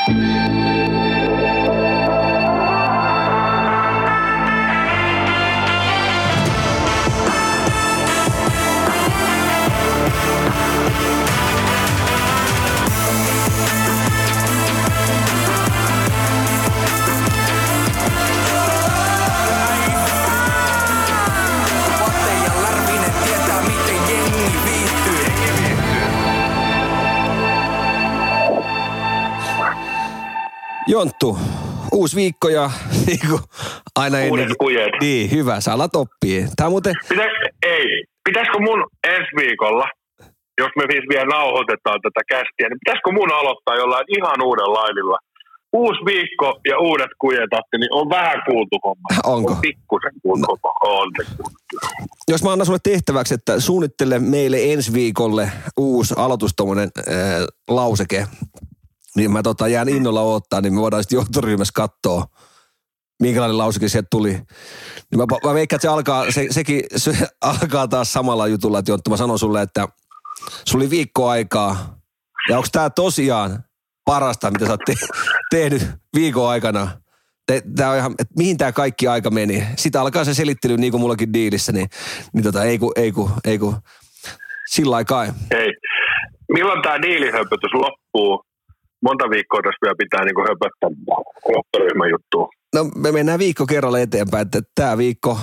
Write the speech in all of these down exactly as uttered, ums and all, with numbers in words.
Jonttu, uusi viikko ja niin kuin aina Uudet ennenkin. kujet. Niin, hyvä, sä alat oppia. Tää muuten... Pitäis, ei, pitäisikö mun ensi viikolla, jos me siis vielä nauhoitetaan tätä kästiä, niin pitäisikö mun aloittaa jollain ihan uuden lainilla? Uusi viikko ja uudet kujetatti, niin on vähän kuultu homma. Onko? On pikkusen kuultu no. On se kuultu. Jos mä annan sulle tehtäväksi, että suunnittele meille ensi viikolle uusi aloitus, tommonen äh, lauseke, niin mä tota, jään innolla odottaa, niin me voidaan sitten johtoryhmässä katsoa, minkälainen lauseke sieltä tuli. Niin mä, mä veikkaan, että se alkaa, se, sekin se alkaa taas samalla jutulla, että Jonttu, mä sanon sulle, että sulla oli viikko aikaa. Ja onko tää tosiaan parasta, mitä sä oot te- tehnyt viikon aikana? Te, tää on ihan, että mihin tää kaikki aika meni? Sitten alkaa se selittely, niin kuin mullakin diilissä, niin, niin tota, ei ku, ei ku, ei ku. Sillä aikaa. Hei, milloin tää diilihöpötys loppuu? Monta viikkoa tässä vielä pitää niin kuin höpöttää johtoryhmän juttua. No me mennään viikko kerralla eteenpäin, että tämä viikko,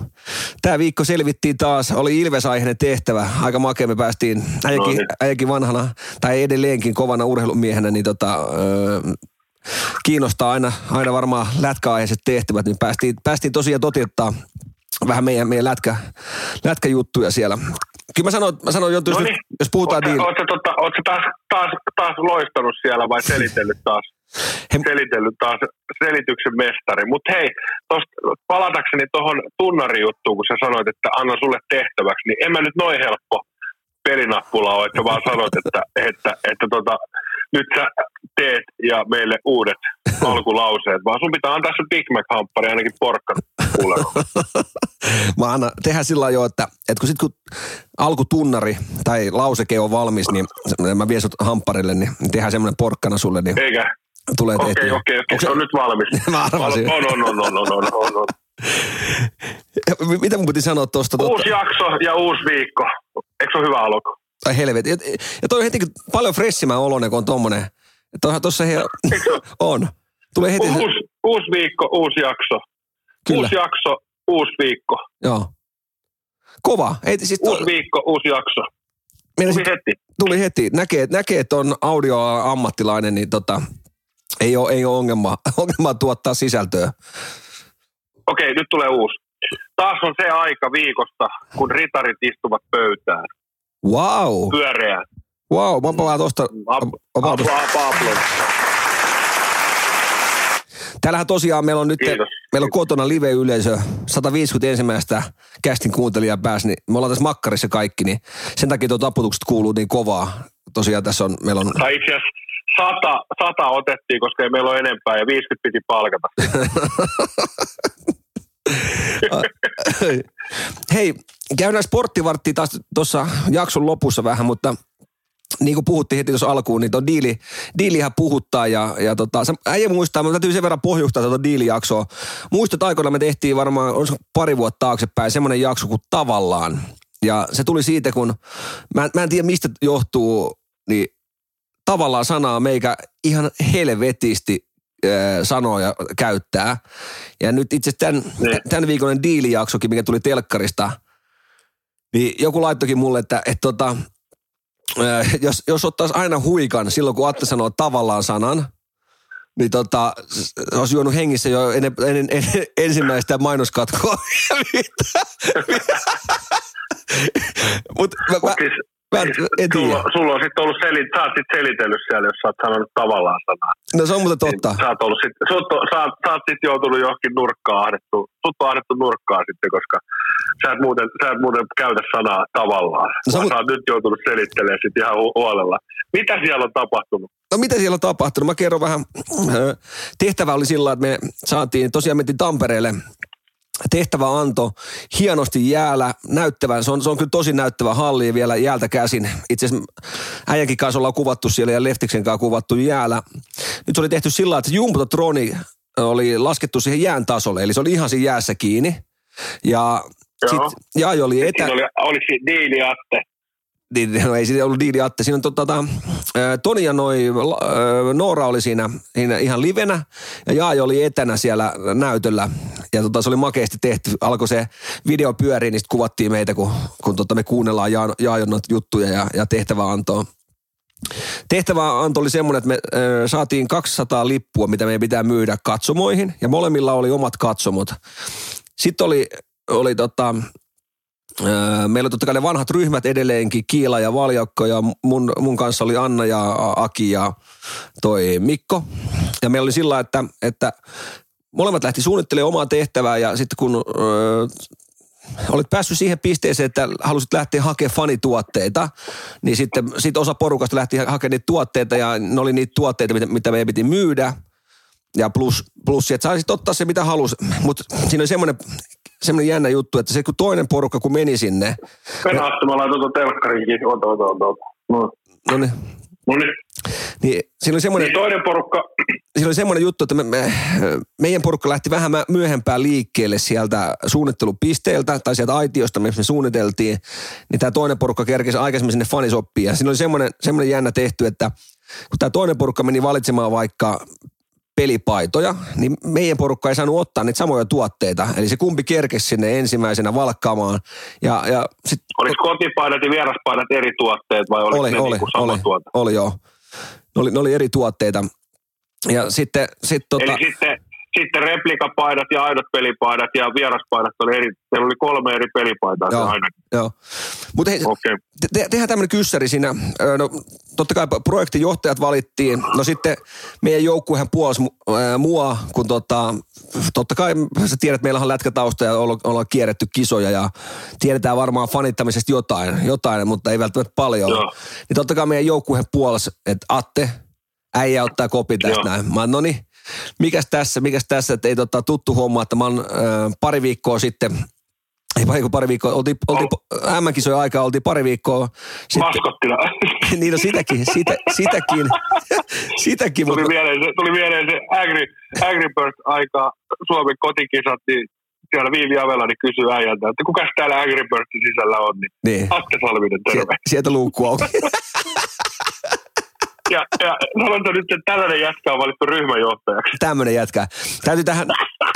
tämä viikko selvittiin taas, oli Ilves-aiheinen tehtävä, aika makea, me päästiin äijäkin, no niin. äijäkin vanhana, tai edelleenkin kovana urheilumiehenä, niin tota, öö, kiinnostaa aina, aina varmaan lätkäaiheiset tehtävät, niin päästiin, päästiin tosiaan toteuttaa vähän meidän, meidän lätkä, lätkäjuttuja siellä. Kyllä mä sanon, mä sanon Jonttu, no niin. jos puhutaan niin. diil... Oletko tota, taas, taas, taas loistanut siellä vai selitellyt taas? He... Selitellyt taas selityksen mestari. Mutta hei, tosta palatakseni tuohon tunnarijuttuun, kun sä sanoit, että annan sulle tehtäväksi, niin en mä nyt noin helppo pelinappula ole, että vaan sanoit, että, että, että, että tota, nyt sä teet ja meille uudet alkulauseet, vaan sun pitää antaa se Big Mac-hamppari ainakin porkkan kuulemaan. Mä annan, tehdään sillä jo, että, että kun sit kun alkutunnari tai lauseke on valmis, niin mä vien sut hampparille, niin tehdään semmoinen porkkana sulle. Niin eikä? Tulee okei, okei, okei, okay, se on nyt valmis. Mä arvasin. On, on, on, on, on, on, on, on. Mitä mun piti sanoa tuosta? Uusi totta? jakso ja uusi viikko. Eikö se ole hyvä alku? Ai helvetti. Ja, ja toi on heti paljon freshimän oloinen, kun on tommonen. Toihan tossa he... on. Tulee heti... Uusi, uusi viikko, uusi jakso. Kyllä. Uusi jakso, uusi viikko. Joo. Kova. Ei, siis to... Uusi viikko, uusi jakso. Tuli sit... heti. Tuli heti. Näkee, näkee että on audio-ammattilainen, niin tota... Ei ole, ei ole ongelmaa, ongelmaa tuottaa sisältöä. Okei, nyt tulee uusi. Taas on se aika viikosta, kun ritarit istuvat pöytään. Wow. Pyöreä. Wow, mä palaan tosta. Aplon. Täällähän tosiaan meillä on nyt, Kiitos. meillä on kotona live-yleisö, sata viisikymmentä ensimmäistä kästin kuuntelijaa pääsi, niin me ollaan tässä makkarissa kaikki, niin sen takia tuo taputukset kuuluu niin kovaa. Tosiaan tässä on, meillä on... Tai itse asiassa sata, sata otettiin, koska ei meillä ole enempää ja viisikymmentä piti palkata. Hei, käydään sporttivarttia taas tuossa jakson lopussa vähän, mutta niin kuin puhuttiin heti tuossa alkuun, niin tuon diili, diilihän puhuttaa ja, ja tota, äijä muistaa, mutta täytyy sen verran pohjustaa tuota diilijaksoa. Muistat aikoina me tehtiin varmaan, on pari vuotta taaksepäin, semmoinen jakso kuin Tavallaan. Ja se tuli siitä, kun, mä, mä en tiedä mistä johtuu, niin tavallaan sanaa meikä ihan helvetisti äh, sanoja käyttää. Ja nyt itse tämän, tämän viikonen diilijaksokin, mikä tuli telkkarista, niin joku laittokin mulle, että et tota, äh, jos, jos ottaisi aina huikan silloin, kun Atte sanoo tavallaan sanan, niin tota, olisi juonut hengissä jo en, en, en, en, ensimmäistä mainoskatkoa. Mutta mä, mä, siis, mä en tiedä. Sulla, sulla on sitten ollut, seli, sä oot sit selitellyt siellä, jos sä oot sanonut tavallaan sanaa. No se on muuten totta. Niin, sä oot, ollut sit, sut, sä, sä oot sit joutunut johonkin nurkkaan ahdettu, sut on ahdettu nurkkaan sitten, koska sä et muuten, sä et muuten käytä sanaa tavallaan. No, sä, sä oot nyt joutunut selittelemään sit ihan huolella. Mitä siellä on tapahtunut? No mitä siellä on tapahtunut? Mä kerron vähän. Tehtävä oli sillä, että me saatiin, tosiaan mentiin Tampereelle. Tehtävä anto hienosti jäällä, näyttävän, se on, se on kyllä tosi näyttävä halli vielä jäältä käsin. Itse asiassa äijänkin kanssa ollaan kuvattu siellä ja Leftiksen kanssa kuvattu jäällä. nyt se oli tehty sillä, että Jumbotroni oli laskettu siihen jään tasolle, eli se oli ihan siinä jäässä kiinni. Ja sitten Jai oli etä... Siinä oli, oliko siinä Diili Atte? No ei siinä ollut Diili Atte. Siinä on tota, Toni ja noi, Noora oli siinä, siinä ihan livenä ja Jai oli etänä siellä näytöllä. Ja tota, se oli makeasti tehty. Alkoi se video pyöriä, niin sitten kuvattiin meitä, kun, kun tota, me kuunnellaan Jaion juttuja ja, ja tehtäväantoa. Tehtäväanto oli semmoinen, että me ö, saatiin kaksisataa lippua, mitä meidän pitää myydä katsomoihin. Ja molemmilla oli omat katsomot. Sitten oli, oli tota... meillä on totta kai ne vanhat ryhmät edelleenkin, Kiila ja Valjakko ja mun, mun kanssa oli Anna ja Aki ja toi Mikko. Ja meillä oli sillä, että, että molemmat lähti suunnittelemaan omaa tehtävää ja sitten kun ö, olit päässyt siihen pisteeseen, että halusit lähteä hakemaan fanituotteita, niin sitten sit osa porukasta lähti hakemaan niitä tuotteita ja ne oli niitä tuotteita, mitä, mitä meidän piti myydä. Ja plus, plus että saisit ottaa se mitä halusi, mutta siinä oli semmoinen semmoinen jännä juttu, että se kun toinen porukka kun meni sinne. Penaatti, mä laitan tuon telkkariinkin. Ota, ota, ota. No. No niin. No niin. Niin, siinä oli semmoinen... Niin toinen porukka... Siinä oli semmoinen juttu, että me, me, meidän porukka lähti vähän myöhempään liikkeelle sieltä suunnittelupisteeltä tai sieltä aitiosta, missä me suunniteltiin. Niin tämä toinen porukka kerkesi aikaisemmin sinne fanisoppiin. Ja siinä oli semmoinen, semmoinen jännä tehty, että kun tämä toinen porukka meni valitsemaan vaikka pelipaitoja, niin meidän porukka ei saanut ottaa niitä samoja tuotteita. Eli se kumpi kerkesi sinne ensimmäisenä valkkaamaan. Ja, ja sit, oliko kotipaidat ja vieraspaidat eri tuotteet vai oliko oli, ne oli, niin kuin sama oli, tuote? Oli joo. Ne oli, ne oli eri tuotteita. Ja sitten... Sit, tota, eli sitten, sitten replikapaidat ja aidot pelipaidat ja vieraspaidat oli eri, siellä oli kolme eri pelipaitaa. Joo, aina. joo. Mutta hei, okay. te, te, tehdään tämmöinen kyssäri siinä. No, totta kai projektijohtajat valittiin. No sitten meidän joukkuehan puolsi mua, kun tota, totta kai sä tiedät, että meillä on lätkätausta ja ollaan kierretty kisoja ja tiedetään varmaan fanittamisesta jotain, jotain mutta ei välttämättä paljon. Joo. Niin totta kai meidän joukkuehan puolsi, että Atte, äijä ottaa kopi tästä Joo. näin. Mä oon, no niin, mikäs tässä, mikäs tässä, että ei tota, tuttu homma, että mä oon äh, pari viikkoa sitten, ei pari, pari viikkoa, oltiin, oltiin oh. M-kisojen aikaa, oltiin pari viikkoa sitten. Maskottina. Niin no sitäkin, sitä, sitäkin, sitäkin. Tuli, mutta... mieleen se, tuli mieleen se Angry, Angry Birds-aika Suomen kotikisat, niin siellä Viivi Avelani kysyy äijältä, että kukas täällä Angry Birdsin sisällä on, niin, niin. Atte Salminen, terve. Sieltä, sieltä luukku auki. Ja, ja sanon nyt, että tällainen jätkä on valittu ryhmänjohtajaksi. Tämmöinen jätkä. Täytyy tähän...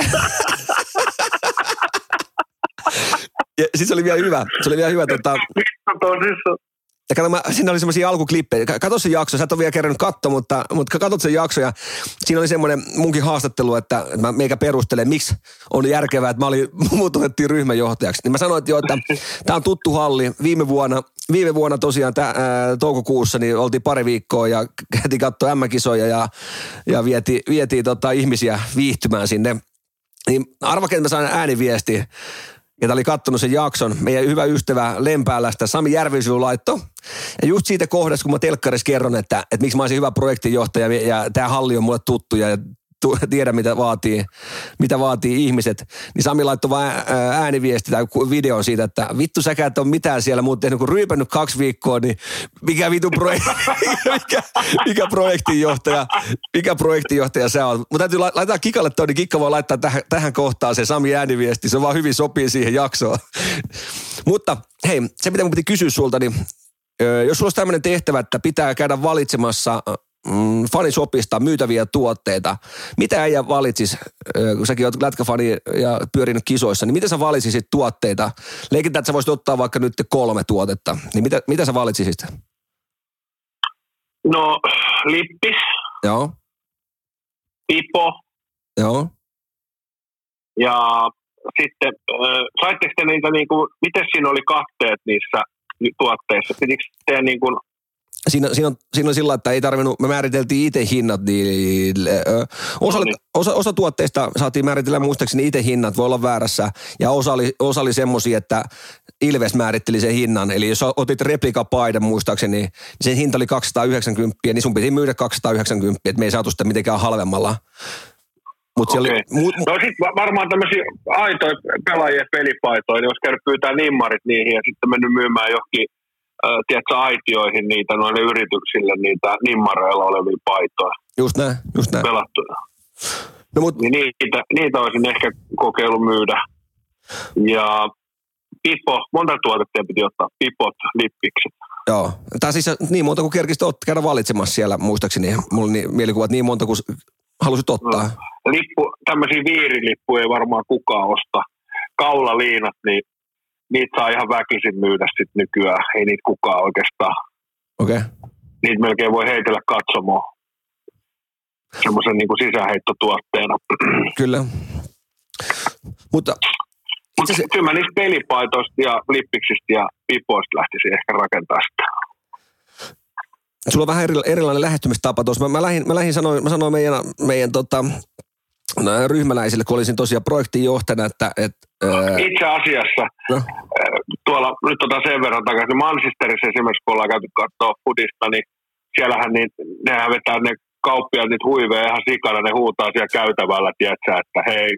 ja siis se oli vielä hyvä. Se oli vielä hyvä. Tota... Ja kato, mä, siinä oli semmoisia alkuklippejä. Kato se jakso, sä et ole vielä kerännyt katsoa, mutta, mutta katsot sen jakso ja siinä oli semmoinen munkin haastattelu, että mä meikä perustelen, miksi on järkevää, että mä olin, mut otettiin ryhmänjohtajaksi. Niin mä sanoin, että joo, että tää on tuttu halli. Viime vuonna, viime vuonna tosiaan tää, ää, toukokuussa niin oltiin pari viikkoa ja käytiin katsoa M-kisoja ja, ja vietiin, vietiin tota, ihmisiä viihtymään sinne. Niin arvakin, että mä sain ääniviestiä. Ja oli kattonut sen jakson, meidän hyvä ystävä Lempäälästä, Sami Järvisivu laitto. Ja just siitä kohdassa, kun mä telkkarissa kerron, että, että miksi mä olisin hyvä projektinjohtaja ja tämä halli on mulle tuttu ja tiedän, mitä vaatii, mitä vaatii ihmiset. Niin Sami laittoi vaan ääniviesti tai videon siitä, että vittu säkään et ole mitään siellä muuta tehnyt, kun ryypännyt kaksi viikkoa, niin mikä vittu projekti, mikä, mikä projektinjohtaja, mikä projektinjohtaja sä oot. Mutta täytyy laittaa Kikalle toi, niin Kikka voi laittaa tähän, tähän kohtaan se Sami ääniviesti, se vaan hyvin sopii siihen jaksoon. Mutta hei, se mitä mun piti kysyä sulta, niin jos sulla olisi tämmöinen tehtävä, että pitää käydä valitsemassa Mm, fanisopista myytäviä tuotteita. Mitä äijä valitsis, kun säkin oot lätkäfani ja pyörinyt kisoissa, niin mitä sä valitsisit tuotteita? Leikitään, että sä voisit ottaa vaikka nyt kolme tuotetta. Niin mitä, mitä sä valitsisit? No, lippis. Joo. Pipo. Joo. Ja sitten, äh, saitteko te niitä niinku, miten siinä oli katteet niissä tuotteissa? Pitikö te niinku... Siinä, siinä, on, siinä on sillä, että ei tarvinnut, me määriteltiin itse hinnat, niin ö, osa, no niin. osa, osa tuotteista saatiin määritellä muistaakseni itse hinnat, voi olla väärässä, ja osa oli, osa oli semmosia, että Ilves määritteli sen hinnan, eli jos otit replikapaidan muistaakseni, niin sen hinta oli kaksisataayhdeksänkymmentä, niin sun piti myydä kaksisataayhdeksänkymmentä, että me ei saatu sitä mitenkään halvemmalla. Mut okay. oli, mu, no sitten varmaan tämmöisiä aitoja pelaajien pelipaitoja, niin jos käynyt pyytää nimmarit niihin ja sitten mennyt myymään johonkin Äh, tiedätkö, aitioihin niitä noille yrityksille, niitä nimmareilla olevia paitoja. Just näin, just näin. Pelattuna. No, mut... niin niitä, niitä olisin ehkä kokeillut myydä. Ja pipo, monta tuotetta piti ottaa, pipot, lippikset. Joo, tämä siis niin monta kuin kerkisit käydä valitsemassa siellä, muistaakseni. Mulla on niin, mielikuvat niin monta kuin halusit ottaa. No. Lippu, tämmöisiä viirilippuja ei varmaan kukaan osta. Kaulaliinat, niin niitä saa ihan väkisin myydä sit nykyään. Ei niitä kukaan oikeastaan. Okei. Okay. Niitä melkein voi heitellä katsomaan. Semmoisen niin kuin sisäheittotuotteena. Kyllä. Mutta Mutta se... kyllä mä niistä pelipaitoista ja lippiksistä ja pipoista lähtisin ehkä rakentaa sitä. Sulla on vähän eri, erilainen lähestymistapa tuossa. Mä, mä, lähdin, mä, lähdin sanoin, mä sanoin meidän, meidän tota, ryhmäläisille, kun olisin tosiaan projektin johtajana, että... Et, ää... Itse asiassa, no. tuolla nyt otan sen verran takaisin, Manchesterissa esimerkiksi, kun ollaan käyty katsoa fudista, niin siellähän niin, nehän vetää ne kauppiaat niitä huiveja ihan sikana, ne huutaa siellä käytävällä, tiedätkö, että hei,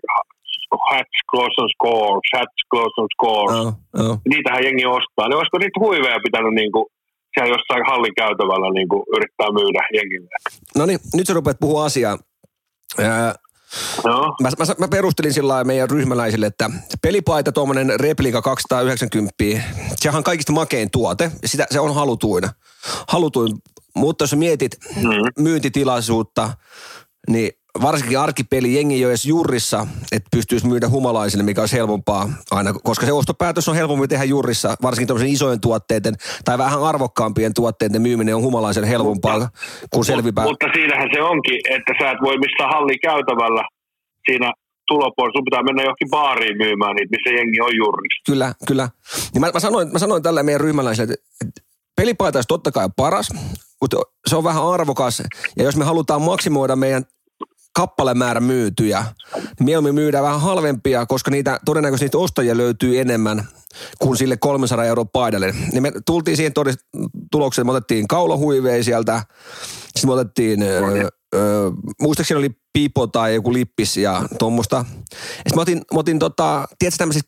hats close on scores, hats close on scores. Oh, oh. Niitähän jengi ostaa. Ne olisiko niitä huiveja pitänyt niinku siellä jossain hallin käytävällä niinku yrittää myydä jengille? No niin, nyt sä rupeat puhua asiaa. Ää, no. mä, mä, mä perustelin sillä lailla meidän ryhmäläisille, että pelipaita, tuommoinen replika kaksisataayhdeksänkymmentä, sehän on kaikista makein tuote. Sitä, se on halutuin. halutuin. Mutta jos mietit mm. myyntitilaisuutta, niin varsinkin arkipeli jengi ei ole edes jurrissa, että pystyisi myydä humalaisille, mikä olisi helpompaa aina, koska se ostopäätös on helpompi tehdä jurrissa, varsinkin tämmöisen isojen tuotteiden tai vähän arvokkaampien tuotteiden myyminen on humalaisen helpompaa mutta, kuin selvipää. Mutta siinähän se onkin, että sä et voi missään hallin käytävällä siinä tulopuolella, sun pitää mennä johonkin baariin myymään niitä, missä jengi on jurrissa. Kyllä, kyllä. Niin mä, mä, sanoin, mä sanoin tällä meidän ryhmäläisille, että pelipaita olisi totta kai paras, mutta se on vähän arvokas ja jos me halutaan maksimoida meidän kappalemäärä myytyjä. Mieluummin myydään vähän halvempia, koska niitä todennäköisesti niitä ostajia löytyy enemmän kuin sille kolmesataa euroa paidalle. Niin me tultiin siihen todist- tulokseen, me otettiin kaulahuiveja sieltä, sitten me otettiin, öö, öö, muistaakseni oli pipo tai joku lippis ja tuommoista. Sitten mä otin, mä otin tota, tiedätkö tämmöisiä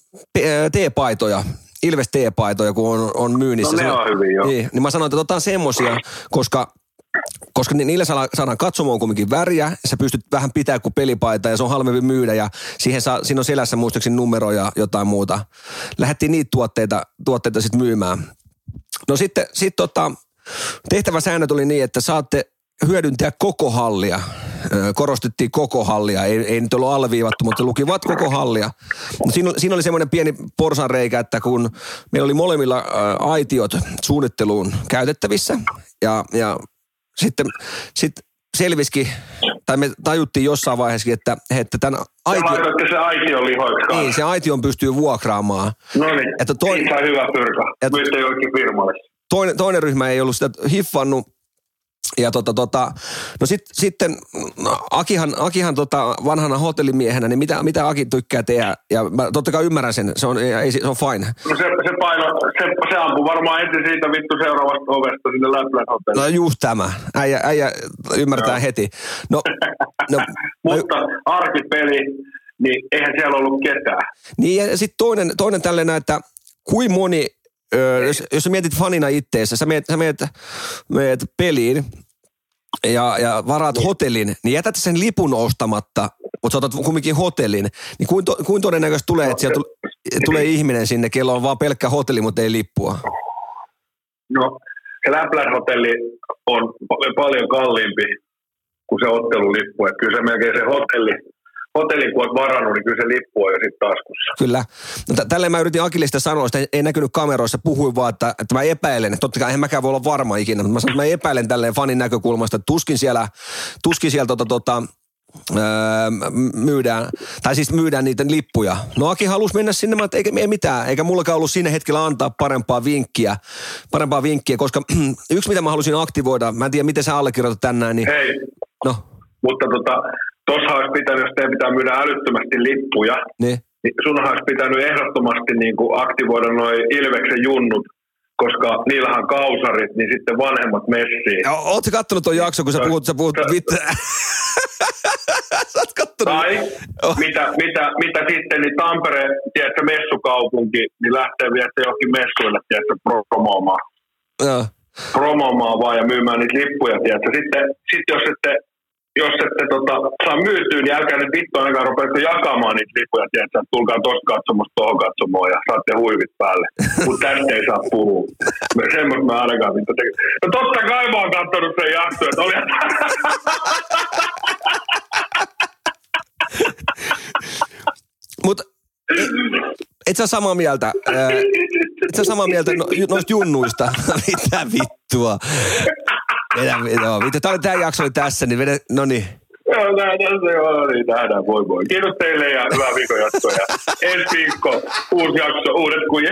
teepaitoja, Ilves teepaitoja, kun on, on myynnissä. No ne on hyvin, joo. Niin, niin mä sanoin, että otetaan semmosia, koska Koska niillä saadaan katsomaan kumminkin väriä, sä pystyt vähän pitää kuin pelipaita ja se on halvempi myydä ja siihen saa, siinä on selässä muistaakseni numero ja jotain muuta. Lähdettiin niitä tuotteita, tuotteita sitten myymään. No sitten sit tota, tehtäväsäännöt oli niin, että saatte hyödyntää koko hallia. Korostettiin koko hallia, ei, ei nyt ollut alleviivattu, mutta lukivat koko hallia. No siinä, siinä oli semmoinen pieni porsanreikä, että kun meillä oli molemmilla ä, aitiot suunnitteluun käytettävissä ja, ja Sitten, sitten selvisikin, tai me tajuttiin jossain vaiheessa, että, että tämän aition... Sä laitatte se aition lihoiksi kanssa. Niin, se aition pystyy vuokraamaan. No niin, että toi, siitä on hyvä pyrka. Myytte jollekin firmalle. Toinen, toinen ryhmä ei ollut sitä hiffannut. Ja tota, tota, no sit, sitten no, Akihan, Akihan tota, vanhana hotellimiehenä, niin mitä, mitä Aki tykkää tehdä? Ja mä totta kai ymmärrän sen, se on, ei, se on fine. No se, se paino, se, se ampuu varmaan heti siitä vittu seuraavasta ovesta sinne Lapland hotelliin. No just tämä, äijä, äijä ymmärtää no. heti. No, no, Mutta arkipeli, niin eihän siellä ollut ketään. Niin ja sitten toinen, toinen tällainen, että kuin moni... Öö, jos, jos sä mietit fanina itteessä, sä meet, sä meet, meet peliin ja, ja varaat hotellin, niin jätät sen lipun ostamatta, mutta sä otat kumminkin hotellin, niin kuin, to, kuin todennäköisesti tulee, että siellä tulee ihminen sinne, kello on vaan pelkkä hotelli, mutta ei lippua? No, se Lapland-hotelli on paljon kalliimpi kuin se ottelulippu, että kyllä se melkein se hotelli, hotellin kun olet varannut, niin kyllä se lippu on jo sitten taskussa. Kyllä. No, t- tälleen mä yritin Akille sitä sanoa, sitä ei näkynyt kameroissa, puhuin vaan, että, että mä epäilen, että totta kai eihän mäkään voi olla varma ikinä, mutta mä sanoin, että mä epäilen tälleen fanin näkökulmasta, että tuskin siellä, tuskin siellä tota, tota, öö, myydään, tai siis myydään niitä lippuja. No Aki halusi mennä sinne, että eikä ei mitään, eikä mullakaan ollut siinä hetkellä antaa parempaa vinkkiä, parempaa vinkkiä, koska yksi mitä mä halusin aktivoida, mä en tiedä miten sä allekirjoitat tänään, niin... Hei, no. Mutta tota... Tuossa olisi pitänyt, jos teidän pitää myydä älyttömästi lippuja, niin, niin sunhan olisi pitänyt ehdottomasti niin kuin aktivoida noi Ilveksen junnut, koska niillähän on kausarit, niin sitten vanhemmat messiin. Ja, ootko kattonut tuon jakson, kun sä puhut, sä puhut vittu? Sä oot kattonut. Tai oh. mitä, mitä, mitä sitten, niin Tampere, tiedätkö, messukaupunki, niin lähtee vielä johonkin messuille, tiedätkö, promoomaan. Joo. promomaan vaan ja myymään niitä lippuja, tiedätkö. Sitten sit jos ette, jos ette tota, saa myytyä, niin älkää nyt vittu ainakaan rupeatte jakamaan niitä lippuja, tiedätkö. Tulkaa tosta katsomosta tohon katsomoon ja saatte huivit päälle. Mutta tästä ei saa puhua. Semmoista mä ainakaan vittu tekin. No totta kai mä oon katsonut sen jakson, että oli... Mutta et sä samaa mieltä, ää, et sä samaa mieltä no, noista junnuista, mitä vittua. Vedä, no, vittu, tää, oli, tää jakso oli tässä, niin vedä, no niin. Joo, tää tässä joo, niin nähdään, voi voi. Kiitos teille ja hyvää viikon jatkoa ja ensi viikko, uusi jakso, uudet kujet.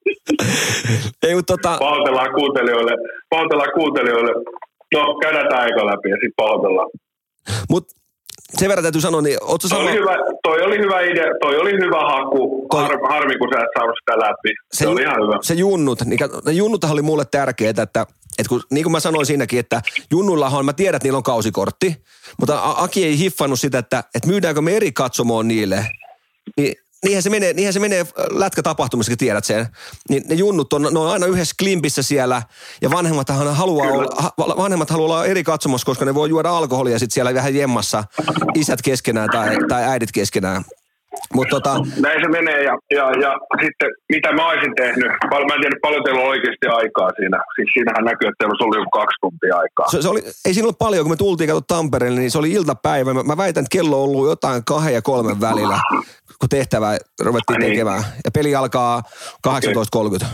Ei, mutta tota... Pahoitellaan kuuntelijoille, pahoitellaan kuuntelijoille. No, käydään tää eka läpi ja sit pahoitellaan. Mut sen verran täytyy sanoa, niin ootko toi, sama... oli hyvä, toi oli hyvä idea, toi oli hyvä haku. Toi... Har, harmi, kun sä et saanut sitä läpi. Se, se oli ihan hyvä. Se junnut, niin, ne junnuthan oli mulle tärkeää, että, että kun, niin kuin mä sanoin siinäkin, että junnullahan, mä tiedän, että niillä on kausikortti, mutta Aki ei hiffannut sitä, että, että myydäänkö me eri katsomoon niille. Niin, niinhän se menee, niinhän se menee lätkätapahtumissakin, tiedät sen. Niin ne junnut on, ne on aina yhdessä klimpissä siellä, ja vanhemmathan haluaa olla, vanhemmat haluaa olla eri katsomossa, koska ne voi juoda alkoholia sitten siellä vähän jemmassa, isät keskenään tai, tai äidit keskenään. Mut tota... Näin se menee ja, ja, ja sitten mitä mä olisin tehnyt, mä en tiedä paljon teillä on oikeasti aikaa siinä, siis siinähän näkyy, että teillä olisi ollut joku kaksi tuntia aikaa. Se, se oli, ei siinä ollut paljon, kun me tultiin katsoa Tampereelle, niin se oli iltapäivä, mä, mä väitän, että kello on ollut jotain kahden ja kolmen välillä, kun tehtävää ruvettiin niin tekemään ja peli alkaa kahdeksantoista kolmekymmentä.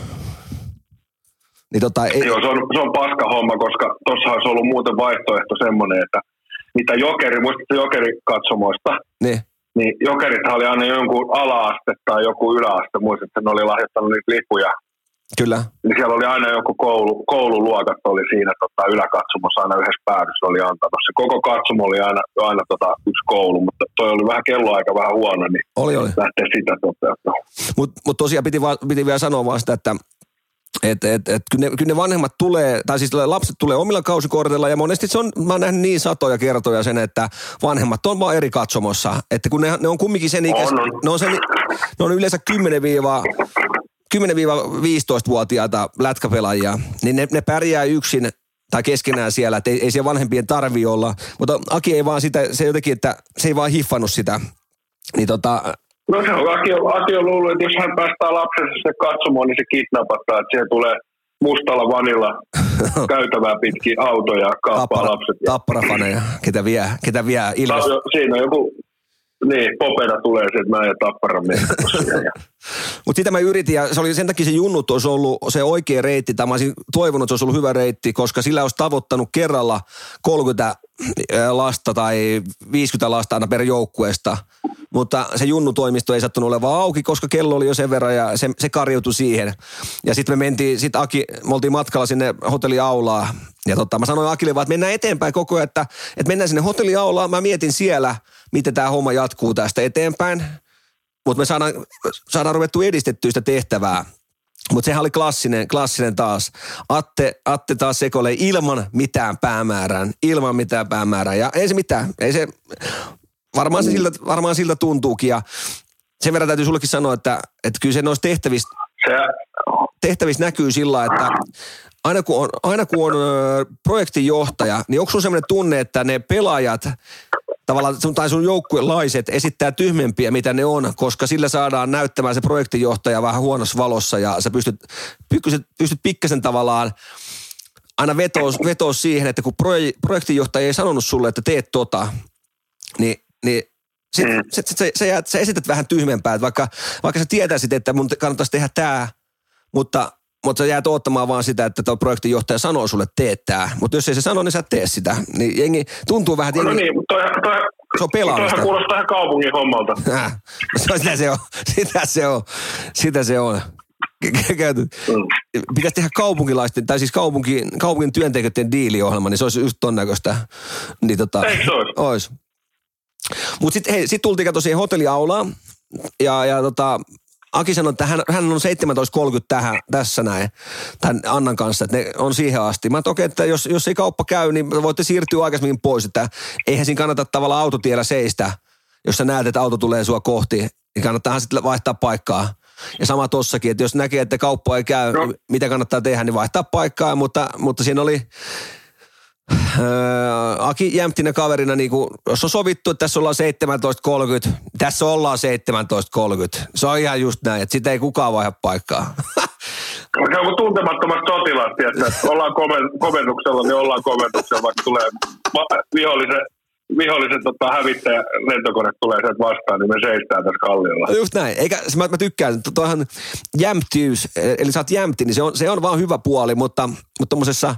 Niin tota, ei... Joo, se on, se on paska homma, koska tuossa olisi ollut muuten vaihtoehto semmoinen, että mitä Jokeri, muistatko Jokeri-katsomoista? Niin. Niin Jokerithan oli aina jonkun ala-aste tai joku yläaste, muistat, että ne oli lahjoittanut niitä lippuja. Kyllä. Niin siellä oli aina joku koulu, koululuokat oli siinä tota, yläkatsomossa aina yhdessä päädyssä oli antanut. Se koko katsomo oli aina, aina tota, yksi koulu, mutta toi oli vähän kelloaika vähän huono, niin oli, oli. lähtee sitä toteuttamaan. Mutta mut tosiaan piti, va, piti vielä sanoa vaan sitä, että et, et, et, kyllä, ne, kyllä ne vanhemmat tulee, tai siis lapset tulee omilla kausikorteilla ja monesti se on, mä oon nähnyt niin satoja kertoja sen, että vanhemmat on vaan eri katsomossa. Että kun ne, ne on kumminkin sen ikäisiä, ne on, sen, ne on yleensä kymmenen viisitoista-vuotiaita lätkäpelaajia, niin ne, ne pärjää yksin tai keskenään siellä, että ei, ei siellä vanhempien tarvi olla. Mutta Aki ei vaan sitä, se jotenkin, että se ei vaan hiffannut sitä. Niin tota... No se on, Aki on, Aki on luullut, että jos hän päästää lapsensa se katsomaan, niin se kidnappattaa, että siellä tulee mustalla vanilla käytävää pitkin autoja, kaappaa Tappara, lapset. Tapparafaneja, ketä vie, ketä vie Ilves. Siinä on joku, niin, Popeda tulee se, että mä en Tapparan miestä tosiaan. Mutta sitä mä yritin, ja se oli sen takia se junnut olisi ollut se oikea reitti, tai mä olisin toivonut, että se olisi ollut hyvä reitti, koska sillä olisi tavoittanut kerralla kolmekymmentä lasta tai viisikymmentä lasta aina per joukkueesta. Mutta se junnutoimisto ei sattunut olemaan auki, koska kello oli jo sen verran ja se, se karjoutui siihen. Ja sitten me mentiin, sit Aki, me oltiin matkalla sinne hotelliaulaan. Ja tota, mä sanoin Akille vaan, että mennään eteenpäin koko ajan, että, että mennään sinne hotelliaulaan. Mä mietin siellä, miten tämä homma jatkuu tästä eteenpäin. Mutta me saadaan, saadaan ruvettu edistettyä sitä tehtävää. Mutta sehän oli klassinen, klassinen taas. Atte, Atte taas sekoilee ilman mitään päämäärää. Ilman mitään päämäärää. Ja ei se mitään. Ei se... Varmaan, se siltä, varmaan siltä tuntuukin ja sen verran täytyy sullekin sanoa, että, että kyllä se noissa tehtävissä, tehtävissä näkyy sillä, että aina kun on, aina kun on projektinjohtaja, niin onko sun sellainen tunne, että ne pelaajat, tavallaan sun, tai sun joukkuelaiset esittää tyhmempiä, mitä ne on, koska sillä saadaan näyttämään se projektinjohtaja vähän huonossa valossa ja sä pystyt, pystyt, pystyt pikkasen tavallaan aina vetoa, vetoa siihen, että kun projektinjohtaja ei sanonut sulle, että teet tota, niin Niin sit, mm. sit, sit, sä, sä, jäät, sä esität vähän tyhmempää, että vaikka, vaikka sä tietäisit, että mun kannattaisi tehdä tää, mutta, mutta sä jäät odottamaan vaan sitä, että tuo projektinjohtaja sanoo sulle, että teet tää. Mutta jos ei se sano, niin sä tee sitä. Niin jengi tuntuu vähän, että jengi, no niin, mutta toi, toi, se on pelaamista. Toihan kuulostaa ihan kaupungin hommalta. Äh, sitä se on, sitä se on, sitä se on. Mm. Pitäisi tehdä kaupunkilaisten, tai siis kaupunki, kaupungin työntekijöiden diiliohjelma, niin se olisi just ton näköistä. Niin tota, eikö se olisi? Ois. Mutta sitten sit tultiin kato siihen hotelliaulaan ja, ja tota, Aki sanoi, että hän, hän on seitsemäntoista kolmekymmentä tähän, tässä näin, tämän Annan kanssa, että ne on siihen asti. Mä okei, että jos, jos ei kauppa käy, niin voitte siirtyä aikaisemmin pois, että eihän siinä kannata tavallaan autotiellä seistä, jos sä näet, että auto tulee sua kohti, niin kannattaahan sitten vaihtaa paikkaa. ja sama tossakin, että jos näkee, että kauppa ei käy, no. mitä kannattaa tehdä, niin vaihtaa paikkaa, mutta, mutta siinä oli Öö, Aki Jämptinen kaverina, niin kuin, jos on sovittu, että tässä ollaan seitsemäntoista kolmekymmentä, tässä ollaan seitsemäntoista kolmekymmentä. Se on ihan just näin, että sitä ei kukaan vaihda paikkaa. Se on kuin tuntemattomasta sotilaasta, että ollaan komennuksella, niin ollaan komennuksella, vaikka tulee vihollisen, vihollisen tota, hävittäjä lentokone tulee sieltä vastaan, niin me seistään tässä kalliolla. Just näin, eikä mä, mä tykkään, tuohan jämptiys, eli sä oot jämpti, niin se on, se on vaan hyvä puoli, mutta, mutta tommosessa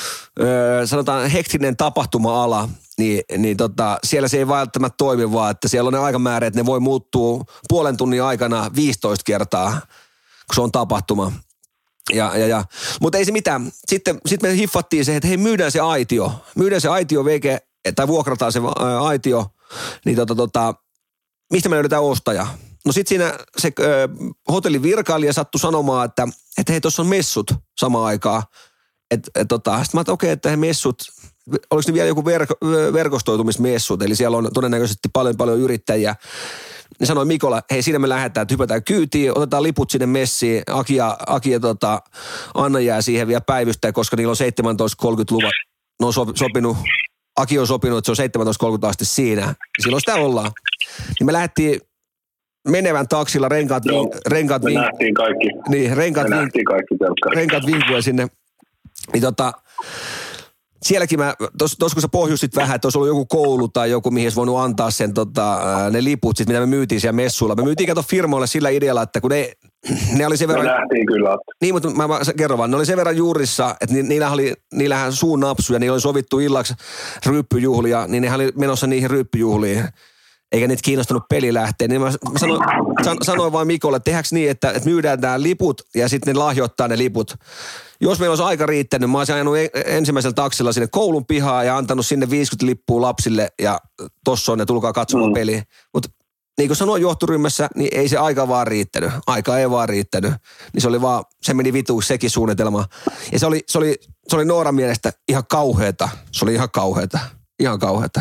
Öö, sanotaan hektinen tapahtuma-ala, niin, niin tota, siellä se ei välttämättä toimi vaan, että siellä on ne aikamäärät, että ne voi muuttua puolen tunnin aikana viisitoista kertaa, kun se on tapahtuma. Ja, ja, ja. Mutta ei se mitään. Sitten, sitten me hiffattiin se, että hei, myydään se aitio. Myydään se aitio veke, tai vuokrataan se ää, aitio, niin tota, tota, mistä me löydetään ostaja? No sitten siinä se ö, hotellin virkailija sattui sanomaan, että, että hei, tuossa on messut samaan aikaan. Et, et, tota, sitten mä ajattelin, okei, okay, että he messut, oliko ne vielä joku verko, verkostoitumismessut, eli siellä on todennäköisesti paljon paljon yrittäjiä. Ne sanoi Mikola, hei siinä me lähdetään, että hypätään kyytiin, otetaan liput sinne messiin, Aki ja, Aki ja tota, Anna jää siihen vielä päivystää, koska niillä on seitsemäntoista kolmekymmentä luvat. Ne on sopinut, Aki on sopinut, että se on seitsemäntoista kolmekymmentä asti siinä. Silloin sitä ollaan. Niin me lähdettiin menevän taksilla, renkaat, Joo, vin, renkaat, me vin, nähtiin kaikki. Niin, renkaat, me vin, nähtiin kaikki renkaat vinkuja sinne. Niin tota, sielläkin mä, tuossa kun sä pohjustit vähän, että olisi ollut joku koulu tai joku, mihin olisi voinut antaa sen, tota, ne liput, sit, mitä me myytiin siellä messuilla. Me myytiin kato firmoille sillä idealla, että kun ne, ne oli sen verran... Me nähtiin kyllä. Niin, mutta mä, mä kerron vaan, ne oli sen verran juurissa, että ni, niillä oli, niillähän suun napsuja, niillä oli sovittu illaksi ryyppyjuhlia, niin ne oli menossa niihin ryyppyjuhliin. Eikä niitä kiinnostanut peli lähteä. Niin mä sanoin, san, sanoin vaan Mikolle, että tehdäänkö niin, että, että myydään nämä liput ja sitten ne lahjoittaa ne liput. Jos meillä olisi aika riittänyt, mä olisin ajanut ensimmäisellä taksilla sinne koulun pihaan ja antanut sinne viisikymmentä lippua lapsille ja tossa on ne, tulkaa katsomaan mm. peliä. Mutta niin kuin sanoin johtoryhmässä, niin ei se aika vaan riittänyt. Aika ei vaan riittänyt. Niin se oli vaan, se meni vituus sekin suunnitelma. Ja se oli, se oli, se oli Nooran mielestä ihan kauheata. Se oli ihan kauheata. Ihan kauheata.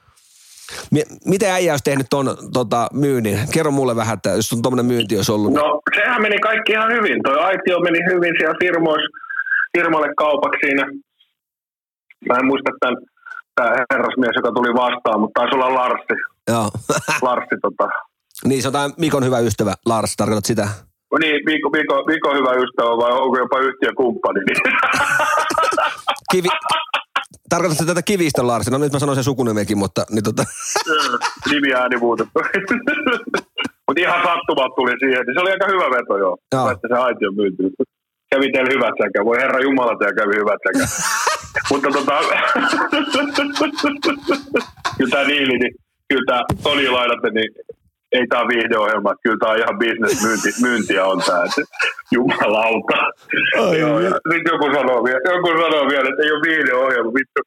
Miten äijä olisi tehnyt tuon tota, myynnin? Kerro mulle vähän, että jos on tuommoinen myynti olisi ollut. No sehän meni kaikki ihan hyvin. Toi aitio meni hyvin siellä firmoissa, firmalle kaupaksi siinä. Mä en muista tämän, tämä herrasmies, joka tuli vastaan, mutta taisi olla Larssi. Joo. Larssi tota. Niin, se on Mikon hyvä ystävä, Lars, tarkoitat sitä? No niin, Mikko, Mikko, Mikko hyvä ystävä vai onko jopa yhtiökumppani? Niin. Kivi... Tarkoitatko tätä Kivistön Larsi? No nyt mä sanoin sen sukunimekin, mutta... Niin tota... Nimi ääni muutettu. Mutta ihan sattumat tuli siihen, niin se oli aika hyvä veto joo. joo. Että se aitio myyntyy. Kävi teillä hyvät säkä. Voi herra Jumala, teillä kävi hyvät säkä. Mutta tota... kyllä tää Niili, niin kyllä tää Toni Lainaten, niin ei tää viihdeohjelma. Kyllä tää on ihan business-myynti, myyntiä on tää. Jumalauta. Joo, ja sitten joku sanoo vielä, joku sanoo vielä, että ei ole viihdeohjelma, vittu.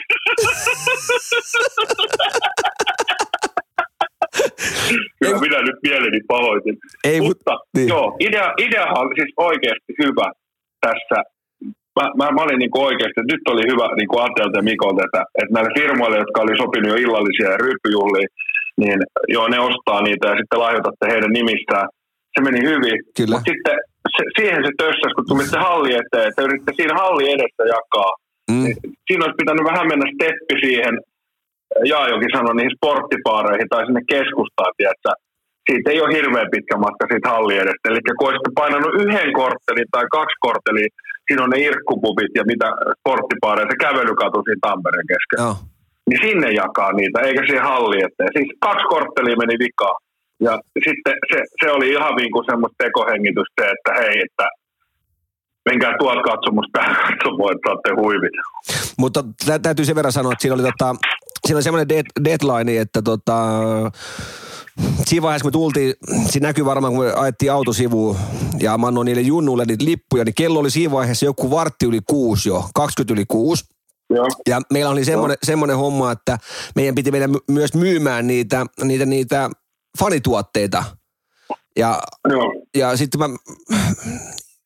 Kyllä minä nyt mieleni pahoitin. Ei, mutta niin. joo, idea, ideahan on siis oikeasti hyvä tässä. Mä, mä, mä olin niinku oikeasti, että nyt oli hyvä niinku Atelta ja Mikolta, että, että näille firmoille, jotka oli sopinut jo illallisia ja ryyppyjuhlia, niin joo, ne ostaa niitä ja sitten lahjoitatte heidän nimistään. Se meni hyvin. Mutta sitten se, siihen se tössäs, kun tulitte halli eteen, että yritte siinä halli edessä jakaa. Mm. Niin siinä olisi pitänyt vähän mennä steppi siihen, Jaajokin sanoi, niihin sporttipaareihin tai sinne keskustaan, tiedätkö? Siitä ei ole hirveän pitkä matka siitä halli edestä. Eli kun olisitte painanut yhden korttelin tai kaksi korttelia, siinä on ne irkkupupit ja mitä sporttipaareja, se kävelykatu siinä Tampereen keskellä. Oh. Niin sinne jakaa niitä, eikä siihen halli eteen. Siis kaksi korttelia meni vikaan. Ja sitten se, se oli ihan niin kuin semmoista tekohengitystä, että hei, että menkää tuolta katsomusta tähän katsomaan, että saatte huivit. Mutta täytyy sen verran sanoa, että siinä oli, tota, siinä oli semmoinen dead, deadline, että tota, siinä vaiheessa, kun me tultiin, siinä näkyy varmaan, kun me ajettiin autosivuun ja mä annoin niille junnuille niitä lippuja, niin kello oli siinä vaiheessa joku vartti yli kuusi jo, kaksikymmentä yli kuusi. Joo. Ja meillä oli semmoinen, semmoinen homma, että meidän piti mennä myös myymään niitä, niitä, niitä fanituotteita. Ja, ja sitten mä,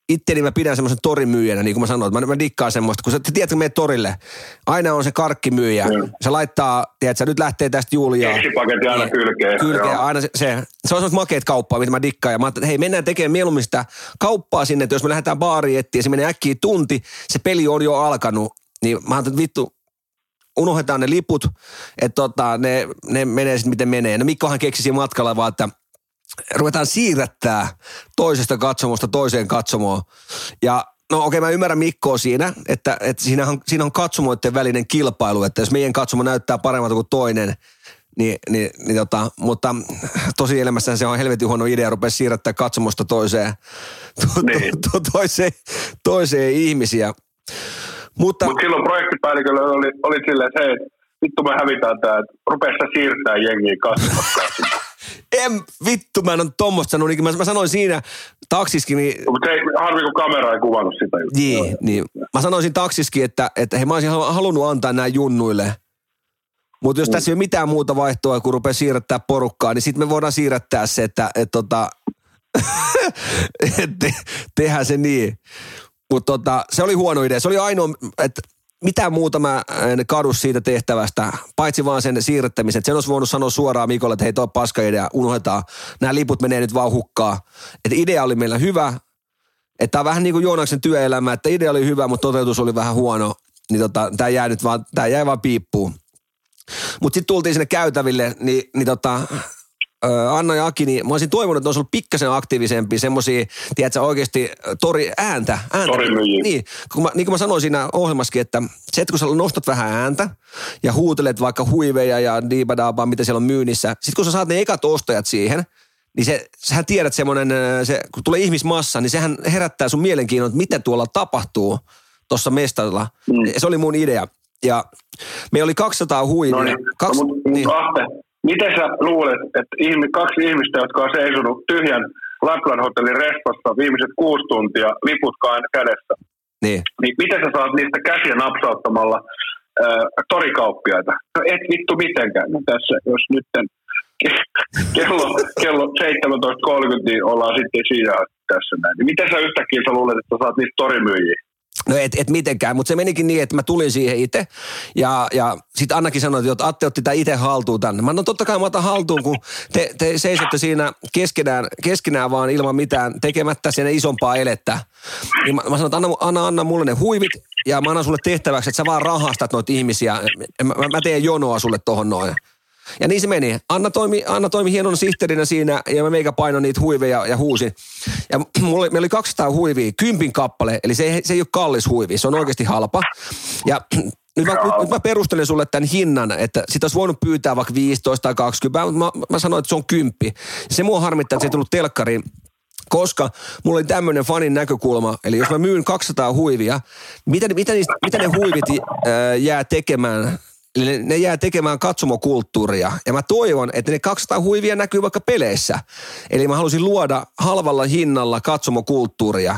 itteni mä pidän semmoisen torimyyjänä, niin kuin mä sanoin, mä, mä dikkaan semmoista, kun sä tiedät, kun menet torille, aina on se karkkimyyjä, mm. se laittaa, tiedätkö, nyt lähtee tästä Juliaa. Keksipaketti aina kylkeen. Kylkeen, aina se, se, se on semmoista makeet kauppaa, mitä mä dikkaan, ja mä ajattelin, että hei, mennään tekemään mieluummin sitä kauppaa sinne, että jos me lähdetään baariin etsiä, se menee äkkiä tunti, se peli on jo alkanut, niin mä ajattelin, että vittu, unohdetaan ne liput, että tota, ne, ne menee sitten miten menee. No Mikkohan keksi siinä matkalla vaan, että ruvetaan siirrättää toisesta katsomosta toiseen katsomoon. Ja no okei, okay, mä ymmärrän Mikkoa siinä, että, että siinä, on, siinä on katsomoiden välinen kilpailu, että jos meidän katsomo näyttää paremmalta kuin toinen, niin, niin, niin tota, mutta tosi elämässä se on helvetin huono idea rupea siirrättää katsomosta toiseen, to, niin. to, to, toiseen, toiseen ihmisiä. Mutta Mut silloin projektipäälliköllä oli, oli silleen, että hei, vittu me hävitään tää, että rupea sitä siirtää jengiä katsomosta. En vittu, mä en ole tommoista sanonut. Mä, mä sanoin siinä taksiskin. Niin, mutta ei, harvi kun kamera ei kuvannut sitä. Niin, niin. Mä sanoisin taksiskin, että, että hei, mä olisin halunnut antaa nämä junnuille. Mutta jos mm. tässä ei ole mitään muuta vaihtoa, kun rupeaa siirrättää porukkaa, niin sitten me voidaan siirrättää se, että et, tota, et te, tehdään se niin. Mutta tota, se oli huono idea. Se oli ainoa, että mitään muuta mä en kadu siitä tehtävästä, paitsi vaan sen siirrettämisen. Sen olisi voinut sanoa suoraan Mikolle, että hei, toi on paska idea, unohdetaan. Nämä liput menee nyt vaan hukkaan. Että idea oli meillä hyvä, että tämä on vähän niin kuin Joonaksen työelämä, että idea oli hyvä, mutta toteutus oli vähän huono. Niin tota, tämä jäi nyt vaan, tämä jäi vaan piippuun. Mutta sitten tultiin sinne käytäville, niin, niin tota, Anna ja Aki, niin mä olisin toivonut, että ne olisi ollut pikkasen aktiivisempi, semmosia, tiedätkö, oikeasti tori ääntä. ääntä. Niin, kun mä, niin kuin mä sanoin siinä ohjelmassakin, että se, että kun sä nostat vähän ääntä ja huutelet vaikka huiveja ja diibadaabaa, mitä siellä on myynnissä, sit kun sä saat ne ekat ostajat siihen, niin se, sähän tiedät semmoinen, se, kun tulee ihmismassa, niin sehän herättää sun mielenkiinnon, että mitä tuolla tapahtuu tuossa mestalla. Mm. Se oli mun idea. Ja meillä oli kaksisataa huivia. No niin, Kaksi, no, mutta niin. Ahte, miten sä luulet, että ihmi, kaksi ihmistä, jotka on seisonut tyhjän Lapland Hotellin respassa viimeiset kuusi tuntia liput kädessä, niin. niin miten sä saat niistä käsiä napsauttamalla äh, torikauppiaita? No et vittu mitenkään. No tässä, jos nyt kello, kello seitsemäntoista kolmekymmentä niin ollaan sitten siinä tässä näin. Niin miten sä yhtäkkiä sä luulet, että sä saat niistä torimyyjiä? No et, et mitenkään, mutta se menikin niin, että mä tulin siihen itse ja, ja sitten Annakin sanoi, että Atte otti tämän itse haltuun tänne. Mä no totta kai mä otan haltuun, kun te, te seisotte siinä keskenään, keskenään vaan ilman mitään tekemättä sen isompaa elettä. Niin mä, mä sanoin, että anna, anna, anna mulle ne huivit ja mä annan sulle tehtäväksi, että sä vaan rahastat noita ihmisiä. Mä, mä teen jonoa sulle tohon noin. Ja niin se meni. Anna toimi, Anna toimi hienon sihterinä siinä ja mä meikä painoin niitä huiveja ja huusin. Ja mulla, meillä oli kaksisataa huivia, kympin kappale, eli se ei, se ei ole kallis huivi, se on oikeasti halpa. Ja nyt mä, nyt, nyt mä perustelen sulle tämän hinnan, että sitä olisi voinut pyytää vaikka viisitoista tai kaksikymmentä, mutta mä, mä sanoin, että se on kymppi. Se mua harmittaa, että se ei tullut telkkariin, koska mulla oli tämmöinen fanin näkökulma, eli jos mä myyn kaksisataa huivia, mitä, mitä, niistä, mitä ne huivit ää, jää tekemään? Eli ne, ne jää tekemään katsomokulttuuria. Ja mä toivon, että ne kaksisataa huivia näkyy vaikka peleissä. Eli mä halusin luoda halvalla hinnalla katsomokulttuuria.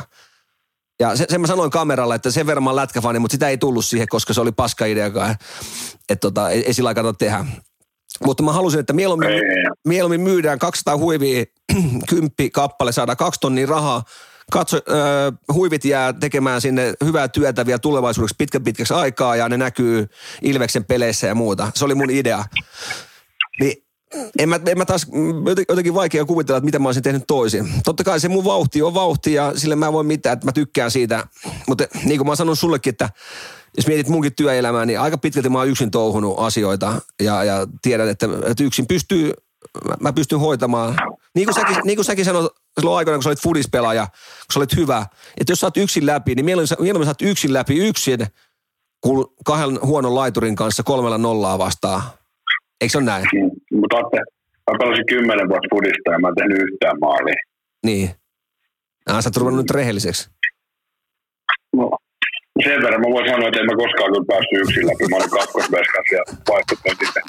Ja se, sen mä sanoin kameralla, että sen verran mä oon lätkäfani, mutta sitä ei tullut siihen, koska se oli paska ideakaan. Että tota, ei, ei sillä kannata tehdä. Mutta mä halusin, että mieluummin, mieluummin myydään kaksisataa huivia, kymppi kappale, saadaan kaksi tonnia rahaa. Katso, äh, huivit jää tekemään sinne hyvää työtä vielä tulevaisuudeksi pitkän pitkäksi aikaa ja ne näkyy Ilveksen peleissä ja muuta. Se oli mun idea. Niin en mä, en mä taas, jotenkin vaikea kuvitella, että mitä mä olisin tehnyt toisin. Totta kai se mun vauhti on vauhti ja sille mä en voi mitään, että mä tykkään siitä. Mutta niin kuin mä sanon sullekin, että jos mietit munkin työelämää, niin aika pitkälti mä oon yksin touhunut asioita ja, ja tiedän, että, että yksin pystyy, mä pystyn hoitamaan. Niin kuin säkin, niin kuin säkin sanoit silloin aikoina, kun sä olit fudispelaaja, kun sä olit hyvä, että jos sä oot yksin läpi, niin mieluummin sä, mieluummin sä oot yksin läpi yksin, kuin kahden huonon laiturin kanssa kolmella nollaa vastaan. Eikö se ole näin? Mm, mutta mä pelasin kymmenen vuotta fudista ja mä en tehnyt yhtään maalia. Niin. Ah, sä oot ruvennut nyt rehelliseksi. No, sen verran mä voin sanoa, että en mä koskaan kyllä päässyt yksin läpi. Mä olin kakkosveskas ja vaihtoehtoja sitten.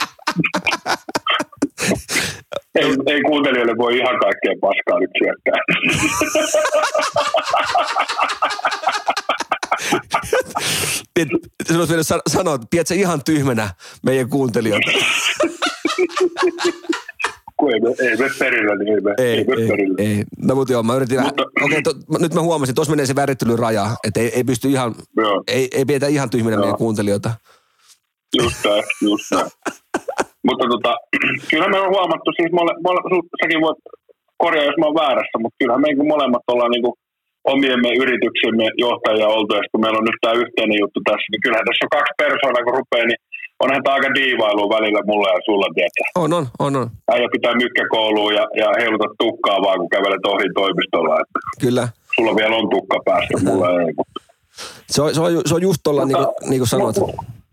Ei, ei kuuntelijoille voi ihan kaikkea paskaa nyt syöttää. Sinun olisi vielä sanoa, että pidät sä ihan tyhmänä meidän kuuntelijoita. Kun ei me, ei me perillä, niin ei me, ei, ei me ei, perillä. Ei. No mutta joo, mä yritin mutta, vähän, okei, to, nyt mä huomasin, että tuossa menee se värittelyn raja, että ei, ei pysty ihan, ei, ei pidetä ihan tyhminä meidän kuuntelijoita. Just näin, just näin. Mutta tota, kyllähän me on huomattu, siis mole, mole, säkin voit korjaa, jos mä oon väärässä, mutta kyllähän me molemmat ollaan niinku omiemme yrityksemme johtajia oltu, ja kun meillä on nyt tämä yhteinen juttu tässä, niin kyllähän tässä on kaksi persoonaa, kun rupeaa, niin onhan tämä aika diivailua välillä mulle ja sulla, tietää. On, on, on, on. Äijä pitää mykkäkouluun ja, ja heiluta tukkaa vaan, kun kävelet ohi toimistolla. Että kyllä. Sulla vielä on tukka päästä, mulla ei. Mutta. Se on, se on, se on just tuolla, niin kuin, niin kuin sanoit.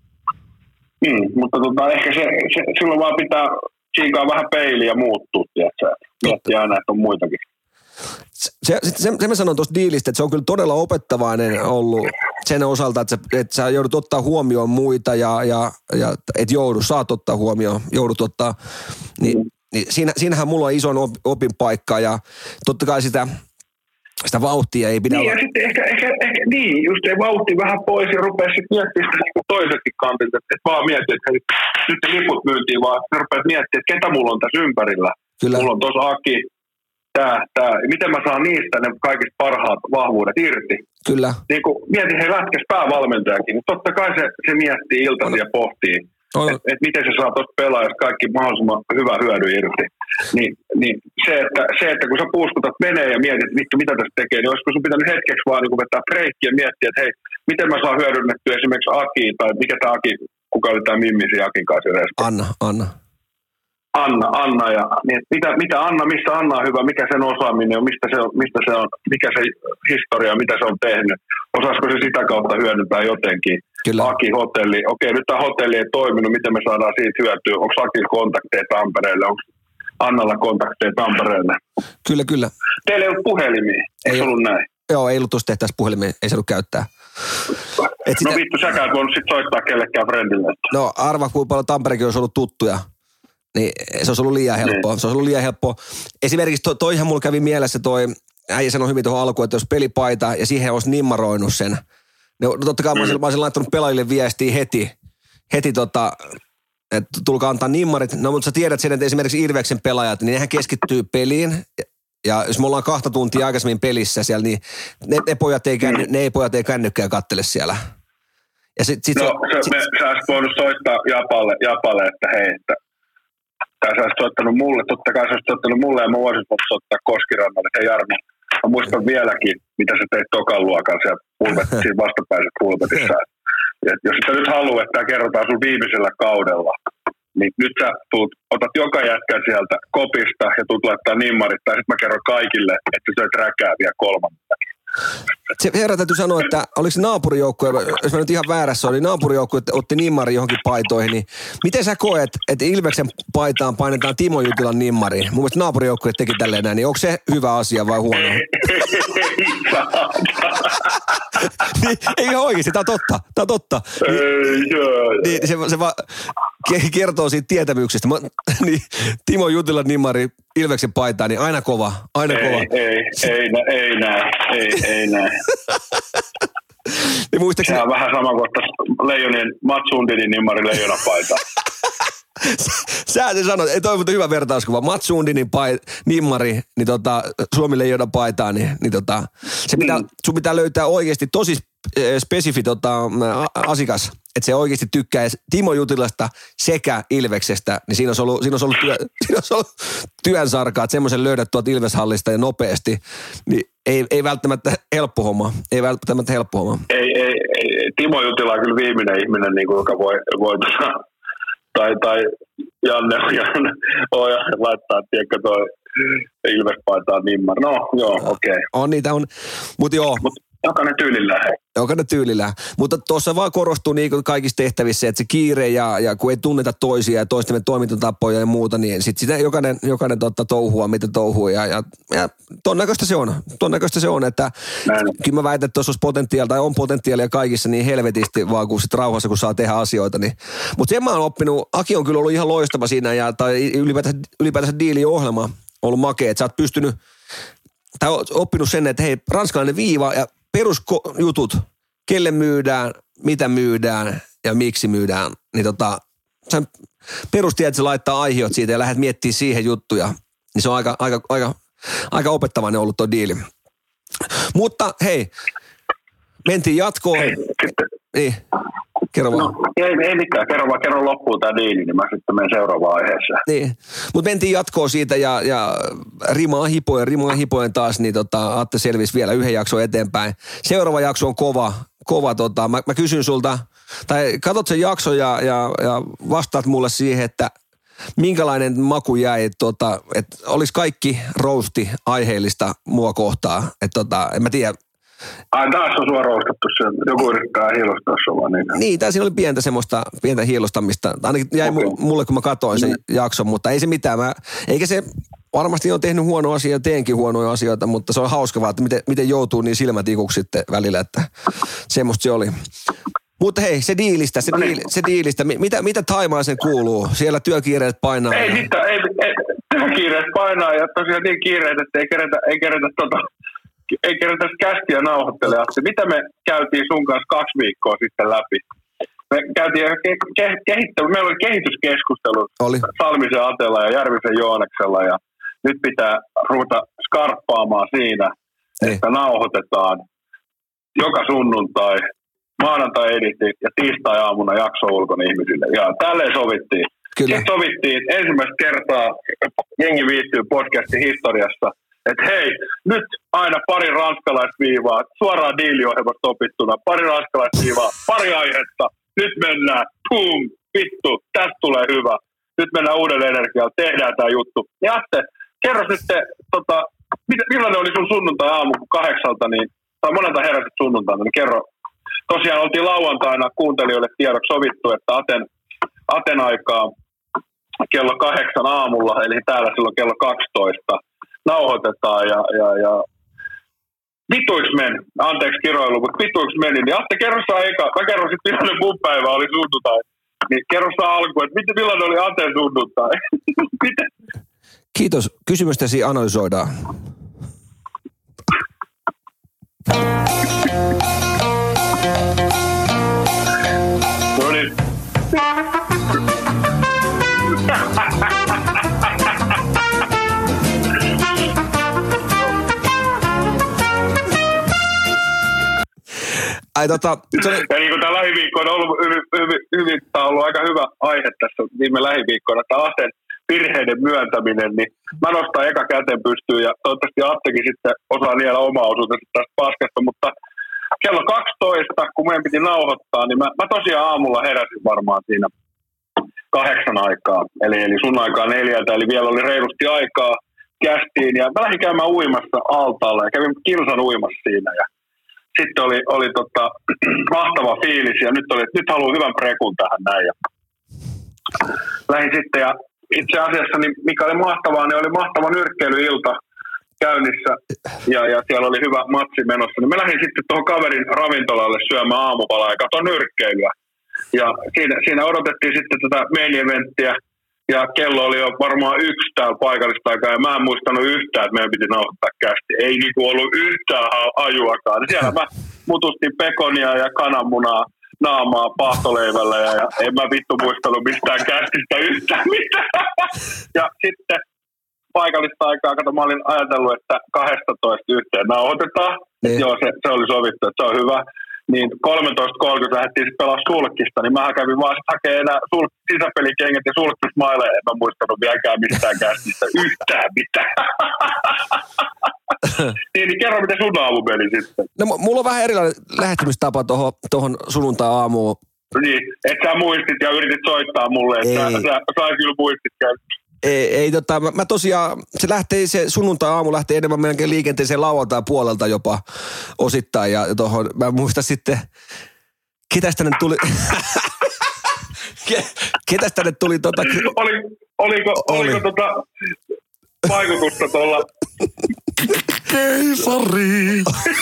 Mm, mutta tota, ehkä se, se, silloin vaan pitää tsiikaa vähän peiliä ja muuttua, tiedätkö? Miettiä aina, että on muitakin. Se, se, se, se mä sanon tuosta diilistä, että se on kyllä todella opettavainen ollut sen osalta, että sä, että sä joudut ottaa huomioon muita ja, ja, ja et joudu, saat ottaa huomioon, joudut ottaa, niin, mm. niin siinä, siinähän mulla on ison op, opin paikka ja totta kai sitä, sitä vauhtia ei pidä niin, olla. Ja sitten ehkä, ehkä, ehkä, niin, just ei vauhti vähän pois ja rupea sitten miettimään sitä niin toisetkin kantilta, että et vaan miettii, että hei, nyt ne liput myyntiin, vaan sä rupeat miettimään, että ketä mulla on tässä ympärillä. Kyllä. Mulla on tuossa Aki. Tää, tää. Miten mä saan niistä ne kaikista parhaat vahvuudet irti? Kyllä. Niin kun mietin, hei lätkäs päävalmentajakin, niin totta kai se, se miettii iltasi ja pohtii, että et miten se saa tuosta pelaajasta kaikki mahdollisimman hyvä hyödy irti. Niin, niin se, että, se, että kun sä puuskutat menee ja mietit, vittu mitä tässä tekee, niin olisiko sun pitänyt hetkeksi vaan niin vetää breikkiä ja miettiä, että hei, miten mä saan hyödynnettyä esimerkiksi Akiin, tai mikä tämä Aki, kuka oli tämä Mimmisi Akin kanssa reissu? Anna, Anna. Anna, Anna ja niin, mitä, mitä Anna, missä Anna on hyvä, mikä sen osaaminen on, mistä se on, mistä se on, mikä se historia, mitä se on tehnyt. Osaisiko se sitä kautta hyödyntää jotenkin? Kyllä. Aki, hotelli. Okei, nyt tämä hotelli ei toiminut, miten me saadaan siitä hyötyä? Onko Akilla kontakteja Tampereelle? Onko Annalla kontakteja Tampereelle? Kyllä, kyllä. Teillä ei ollut puhelimia, eikö ollut näin? Joo, ei ollut tuossa tehtäessä puhelimia, ei saanut käyttää. Et sitä, no vittu, säkään et voinut sit soittaa kellekään friendille. No arva, kuinka paljon Tamperekin olisi ollut tuttuja. Niin se olisi ollut liian helppoa. Mm. Se olisi ollut liian helppoa. Esimerkiksi to, toihan mulla kävi mielessä toi, äijä sanoi hyvin tuohon alkuun, että jos pelipaita ja siihen olisi nimmaroinut sen. No totta kai mm. mä, olisin, mä olisin laittanut pelaajille viestiä heti, heti tota, että tulkaa antaa nimmarit. No mutta sä tiedät sen, että esimerkiksi Ilveksen pelaajat, niin nehän keskittyy peliin. Ja jos me ollaan kahta tuntia aikaisemmin pelissä siellä, niin ne, ne, pojat, ei känny, ne ei pojat ei kännykkää kattele siellä. Ja sit, sit no se, se, me, sä olisit voinut soittaa Japalle, Japalle että hei, että tai sä olisit soittanut mulle, totta kai sä olisit soittanut mulle ja mä voisin soittaa Koskirannalle, että hei Jarno, mä muistan vieläkin, mitä sä teit tokan luokan siellä pulpet, siinä vastapäisessä pulpetissa. Et jos sä nyt haluat, että tämä kerrotaan sun viimeisellä kaudella, niin nyt sä tuut, otat joka jätkän sieltä kopista ja tuut laittaa nimmarit, tai sit mä kerron kaikille, että sä räkää vielä kolmantakin. Se herra täytyy sanoa, että oliko se naapurijoukkue, jos mä nyt ihan väärässä oli, naapurijoukkue otti nimmari johonkin paitoihin, niin miten sä koet, että Ilveksen paitaan painetaan Timo Jutilan nimmari? Mun mielestä naapurijoukkue teki tälleen näin, niin onko se hyvä asia vai huono? niin, ei oikeasti, tää on totta, tää on totta. Niin, niin se, se vaan kertoo siitä tietämyksestä. Mä, niin, Timo Jutilan nimmari Ilveksen paitaan, niin aina kova, aina ei, kova. Ei, ei, ei, ei näin, ei, ei näin. niin muistaakseni... Sehän on vähän sama kuin Leijonien, Mats Sundinin nimmari Leijonapaitaan. Sä se sanoit, ei toi hyvä vertauskuva. Mats Sundinin pai, nimmari, niin tota, Suomi Leijonan paitaan, niin, niin tota, se pitää, mm. sun pitää löytää oikeasti tosi spesifi tota, asiakas, että se oikeasti tykkää Timo Jutilasta sekä Ilveksestä, niin siinä olisi ollut, siinä olisi ollut, työ, siinä olisi ollut työn sarkaa, että semmoisen löydät tuolta Ilveshallista ja nopeasti, niin ei, ei välttämättä helppo homma. Ei välttämättä helppo homma. Ei, ei, ei. Timo Jutila on kyllä viimeinen ihminen, niin kuin, joka voi, voi tai, tai Janne, Janne oh, ja laittaa, tiedätkö, toi Ilves paitaa nimmar. No, joo, okei. Okay. On niitä, on. Mutta joo. Mut jokainen tyylillään. Jokainen tyylillään. Mutta tuossa vaan korostuu niin kuin kaikissa tehtävissä, että se kiire ja, ja kun ei tunneta toisia ja toistemme toimintatapoja ja muuta, niin sitten sitä jokainen, jokainen totta touhua, mitä touhuu. Ja, ja, ja ton näköistä se on. Ton näköistä se on, että näin. Kyllä mä väitän, että tuossa olisi potentiaalia tai on potentiaalia kaikissa niin helvetisti, vaan kun sitten rauhassa, kun saa tehdä asioita. Niin. Mutta sen mä oon oppinut, Aki on kyllä ollut ihan loistava siinä ja, tai ylipäätänsä, ylipäätänsä diiliohjelma ollut makea, että sä oot pystynyt, tai oppinut sen, että hei, ranskalainen viiva ja perusjutut, kelle myydään, mitä myydään ja miksi myydään, niin tota, sä perustiedät, että se laittaa aihiot siitä ja lähdet miettimään siihen juttuja. Niin se on aika, aika, aika, aika opettavainen ollut tuo diili. Mutta hei, mentiin jatkoon. Hei, sitten. Niin, kerro vaan. No, ei, ei mitään, kerro vaan, kerro loppuun tämä diili, niin mä sitten menen seuraavaan aiheeseen. Niin, mutta mentiin jatkoon siitä ja, ja rimaa hipoen, rimaa hipoen taas, niin tota, Atte selvisi vielä yhden jakson eteenpäin. Seuraava jakso on kova, kova tota, mä, mä kysyn sulta, tai katot sen jakson ja, ja, ja vastaat mulle siihen, että minkälainen maku jäi, tota, että olisi kaikki rousti aiheellista mua kohtaa, että tota, en mä tiedä. Ai taas on sua roustattu se, joku yrittää hiilostaa sua niin. Niin, tässä oli pientä semmoista, pientä hiilostamista. Ainakin jäi okay. mulle, kun mä katsoin sen mm. jakson, mutta ei se mitään. Mä, eikä se varmasti ole tehnyt huonoa asiaa, teenkin huonoja asioita, mutta se on hauska vaan, että miten, miten joutuu niin silmätikuksi sitten välillä, että semmoista se oli. Mutta hei, se diilistä, se, no niin. diili, se diilistä, mitä, mitä Thaimaaseen kuuluu? Siellä työkiireet painaa. Ei mitään, ei, ei, työkiireet painaa ja tosiaan niin kiireet, että ei kerätä, ei kerätä tota... ei kerätä kästiä nauhoittelemaan. Mitä me käytiin sun kanssa kaksi viikkoa sitten läpi? Me käytiin ke- ke- kehittely, meillä oli kehityskeskustelu oli. Salmisen Atella ja Järvisen Jooneksella ja nyt pitää ruveta skarppaamaan siinä, niin. että nauhoitetaan joka sunnuntai, maanantai editti ja tiistai aamuna jakso ulkona ihmisille. Ja tälleen sovittiin. Kyllä. Sitten sovittiin ensimmäistä kertaa Jengi viihtyy podcastin historiassa, että hei, nyt aina pari ranskalaista viivaa, suoraan diiliohjelmasta opittuna, pari ranskalaista viivaa, pari aihetta, nyt mennään, pum, vittu, tästä tulee hyvä. Nyt mennään uudelle energialla, tehdään tämä juttu. Ja Atte, kerro sitten, tota, millainen oli sun sunnuntai-aamu kahdeksalta, niin, tai monelta heräsit sunnuntaina, niin kerro. Tosiaan oltiin lauantaina kuuntelijoille tiedoksi sovittu, että Aten, Aten aikaa kello kahdeksan aamulla, eli täällä silloin kello kaksitoista. Nauhoitetaan ja, ja, ja vituiksi meni, anteeksi kiroilu, mutta vituiksi meni, niin Atte kerro saa eka, mä kerron sitten millainen mun päivä oli sunnuntai, niin kerro saa alkuun, että miten, millainen oli Aten sunnuntai, miten? Kiitos, kysymystäsi analysoidaan. No niin. Ai, tota, se oli... Ja niin kuin tämä lähiviikko on ollut hyvin, hyvin, hyvin, tämä on ollut aika hyvä aihe tässä viime lähiviikkoina, tämä Aten virheiden myöntäminen, niin mä nostan eka käteen pystyyn ja toivottavasti Attekin sitten osaa niellä omaa osuutensa tästä paskasta, mutta kello kaksitoista, kun meidän piti nauhoittaa, niin mä, mä tosiaan aamulla heräsin varmaan siinä kahdeksan aikaa, eli, eli sun aikaa neljältä, eli vielä oli reilusti aikaa kästiin ja mä lähdin käymään uimassa altaalla ja kävin kilsan uimassa siinä ja sitten oli, oli tota, mahtava fiilis ja nyt, oli, nyt haluan hyvän prekun tähän näin. Ja lähdin sitten ja itse asiassa niin mikä oli mahtavaa, niin oli mahtava nyrkkeilyilta käynnissä ja, ja siellä oli hyvä matsi menossa. Niin mä lähdin sitten tuohon kaverin ravintolalle syömään aamupalaa ja katsoin nyrkkeilyä. Ja siinä, siinä odotettiin sitten tätä main eventtiä. Ja kello oli jo varmaan yksi täällä paikallista aikaa, ja mä en muistanut yhtään, että meidän piti nauhoittaa kästi. Ei niinku ollut yhtään hajuakaan. Siellä mä mutustin pekonia ja kananmunaa naamaa paahtoleivällä, ja, ja en mä vittu muistanut mistään kästistä yhtään mitään. Ja sitten paikallista aikaa, kato mä olin ajatellut, että kaksitoista yhteen nauhoitetaan. Niin. Joo, se, se oli sovittu, että se on hyvä. Niin kolmetoista kolmekymmentä lähdettiin sitten pelaa sulkkista, niin mä kävin vaan sitten hakemaan enää sul- sisäpelikengät ja sulkkismaileja, en mä muistanut vieläkään mistään kästistä yhtään mitään. niin, niin kerro, miten sun aamu meni sitten. No mulla on vähän erilainen lähestymistapa tohon, tohon sunnuntai-aamuun. Niin, et sä muistit ja yritit soittaa mulle, että sä, sä, sä kyllä muistit käyttää. Ei, ei tota, mä, mä tosiaan, se lähtee, se sunnuntai-aamu lähtee enemmän melkein liikenteeseen lauantai puolelta jopa osittain ja tohon, mä muistan sitten, ketäs tänne tuli, ketäs tänne tuli tota... Oli, oliko, oli. oliko tota vaikutusta tuolla? Keisari!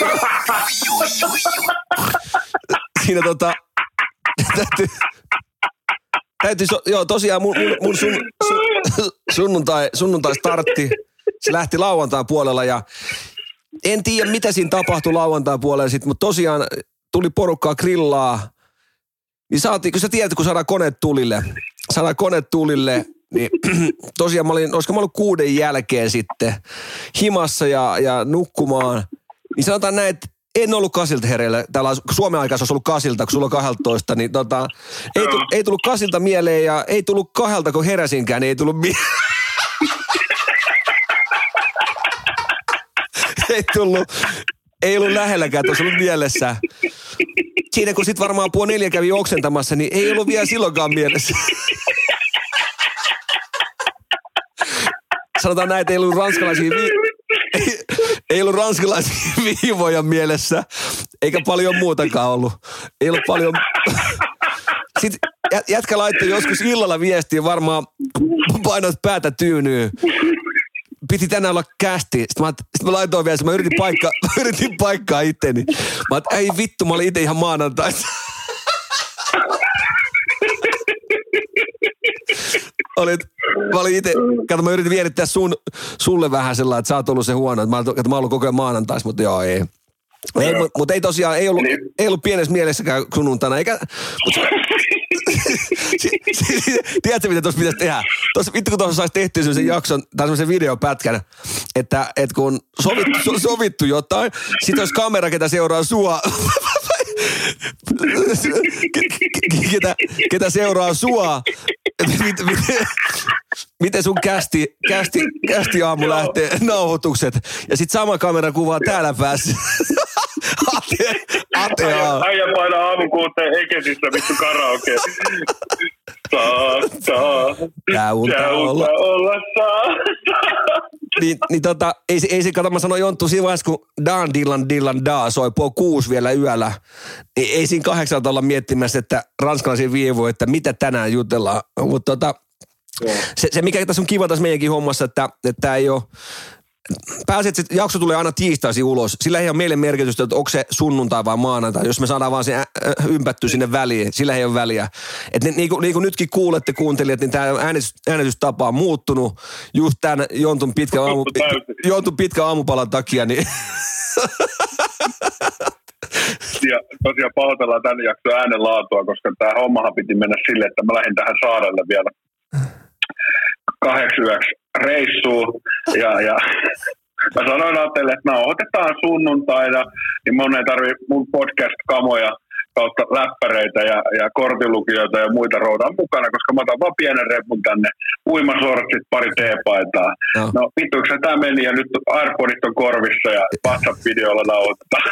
Siinä tota, täytyy... Täytyy, so, joo, tosiaan mun, mun, mun sun, sun, sunnuntai, sunnuntai startti, se lähti lauantain puolella ja en tiedä mitä siinä tapahtui lauantain puolella sit, mutta tosiaan tuli porukkaa grillaa, niin saatiin, kun sä tiedät, kun saadaan koneet tulille, saadaan kone tulille, niin tosiaan mä olin, olisiko mä ollut kuuden jälkeen sitten himassa ja, ja nukkumaan. Niin sanotaan näin, että en ollut kasilta hereillä. Täällä Suomen aikaa se olisi ollut kasilta, kun sulla on kahdeltoista, niin tota, ei, tu, ei tullut kasilta mieleen ja ei tullut kahdelta, kun heräsinkään, niin ei tullut mieleen. ei tullut, ei ollut lähelläkään, että olisi ollut mielessä. Siinä kun sitten varmaan puoli neljä kävi oksentamassa, niin ei ollut vielä silloinkaan mielessä. Sanotaan näin, että ei ollut ranskalaisia, vi- ei, ei ollut ranskalaisia viivoja mielessä, eikä paljon muutakaan ollut. Ei ollut paljon. Sitten jätkä laittoi joskus illalla viestiä, varmaan painoit päätä tyynyyn. Piti tänään olla kästi. Sitten mä, sit mä laitoin vielä, mä yritin paikkaa, yritin paikkaa itteni. Mä oon, ei vittu, mä olin itse ihan maanantaista. Olit, mä olin itse, kato mä yritin vierittää sun, sulle vähän sellainen, että sä oot ollut se huono, että mä, että mä oon ollut koko ajan maanantais, mutta joo ei. Ei, mutta mut ei tosiaan, ei ollut, ei ollut pienessä mielessäkään sunnuntaina, eikä. Mut, tiedätkö, mitä tuossa pitäisi tehdä? Tuossa, vittu kun tuossa saisi tehtyä sellaisen jakson, tai sellaisen videopätkän, että, että kun sovittu, so, sovittu jotain, sit olisi kamera, ketä seuraa sua, ketä, ketä seuraa sua, miten, miten, miten sun kästi, kästi, kästi aamu lähtee nauhoitukset, ja sit sama kamera kuvaa täällä päässä. Ate, ate aa. Äijä painaa aamukuuteen Ekesissä vittu karaoke. Saa, saa. Täytä olla. olla saa. Niin, niin tota, ei se, ei se, kato mä sanoin Jonttu, siinä vaiheessa kun Dan Dillan Dillan Da soi puoli kuusi vielä yöllä, niin ei siinä kahdeksalta olla miettimässä, että ranskalaisia viivoja, että mitä tänään jutellaan. Mutta tota, se, se mikä tässä on kiva tässä meidänkin hommassa, että tämä ei ole, pääset, että se jakso tulee aina tiistaisin ulos. Sillä ei ole meille merkitystä, että onko se sunnuntai vai maanantai. Jos me saadaan vaan se ympätty sinne väliin, sillä ei ole väliä. Että niin kuin, niin kuin nytkin kuulette kuuntelijat, niin tämä äänestys, äänestystapa on muuttunut just tämän Jontun pitkä, aamu, Jontun pitkä aamupalan takia. Niin. Ja tosiaan pahoitellaan tämän jakson äänenlaatua, koska tämä hommahan piti mennä silleen, että mä lähdin tähän saarelle vielä kahdeksi yöksi reissuun ja, ja mä sanoin Atelle, että nauhoitetaan sunnuntaina, niin mun ei tarvi mun podcast-kamoja kautta läppäreitä ja, ja kortilukijoita ja muita roudaa mukana, koska mä otan vaan pienen repun tänne, uimasortsit, pari teepaitaa. No, no vittuiksi tää meni ja nyt AirPodit on korvissa ja WhatsApp-videolla nauhoitetaan.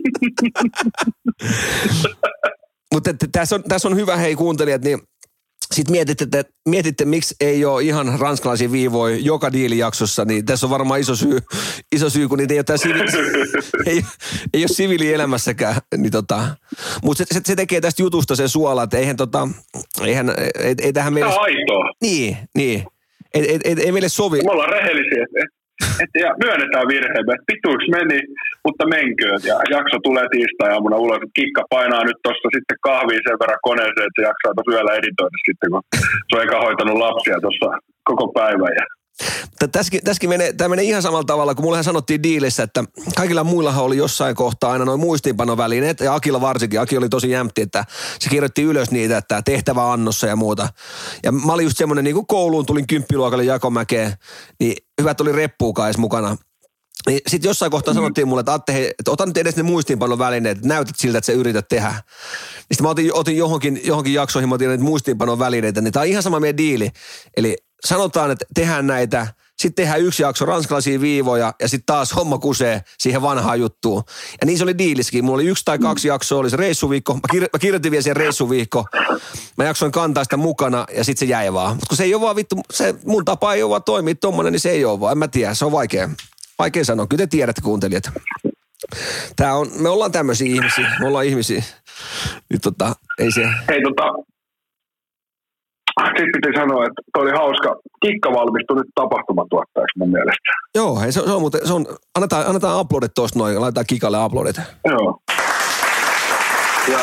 Mutta tässä on, tässä on hyvä, hei kuuntelijat, niin sitten mietitte, että, mietitte, miksi ei ole ihan ranskalaisia viivoja joka diilijaksossa, niin tässä on varmaan iso syy, iso syy kun niitä ei ole, sivi, ei, ei ole siviilielämässäkään. Niin tota, mutta se, se, tekee tästä jutusta sen suola, että eihän, tota, eihän ei, ei tähän meille. Tämä on aitoa. Niin, niin. Ei, ei, ei, ei meille sovi. Me ollaan rehellisiä. Et, ja myönnetään virheemme, että pituiksi meni, mutta menköön. Ja jakso tulee tiistai-aamuna ulos. Kikka painaa nyt tuossa sitten kahvia sen verran koneeseen, että se jaksaa tuossa yöllä editoida sitten, kun se on eikä hoitanut lapsia tuossa koko päivän. Tässäkin, tässäkin menee, tämä menee ihan samalla tavalla, kun mullehan sanottiin diilissä, että kaikilla muillahan oli jossain kohtaa aina noin muistiinpanovälineet, ja Akilla varsinkin. Aki oli tosi jämpti, että se kirjoitti ylös niitä, että tehtävä annossa ja muuta. Ja mä olin just semmoinen, niin kuin kouluun tulin kymppiluokalle Jakomäkeen, niin hyvät oli reppuukaan edes mukana. Niin sitten jossain kohtaa sanottiin mulle, että Atte, hei, että ota nyt edes ne muistiinpanovälineet, että näytät siltä, että sä yrität tehdä. Niin sitten mä otin, otin johonkin, johonkin jaksoihin, mä otin näitä muistiinpanovälineitä, niin tää on ihan sama meidän diili. Eli sanotaan, että tehdään näitä, sitten tehdään yksi jakso ranskalaisia viivoja ja sitten taas homma kusee siihen vanhaan juttuun. Ja niin se oli diiliskin. Mulla oli yksi tai kaksi jaksoa, oli se reissuviikko. Mä, kir- mä kirjoitin vielä siihen reissuviikko. Mä jaksoin kantaa sitä mukana ja sitten se jäi vaan. Mutta kun se ei ole vaan vittu, se mun tapa ei ole vaan toimia tommonen, niin se ei ole vaan. En mä tiedä, se on vaikea. Vaikea sanoa. Kyllä te tiedätte kuuntelijat. Tää on, me ollaan tämmöisiä ihmisiä. Me ollaan ihmisiä. Nyt tota, ei se. Hei tota, sitten piti sanoa, että toi oli hauska. Kikka valmistui nyt tapahtumatuottajaksi mun mielestä. Joo, hei, se, se on muuten, se on, annetaan, annetaan uploadit tuosta noin, laitetaan Kikalle uploadit. Joo. Ja,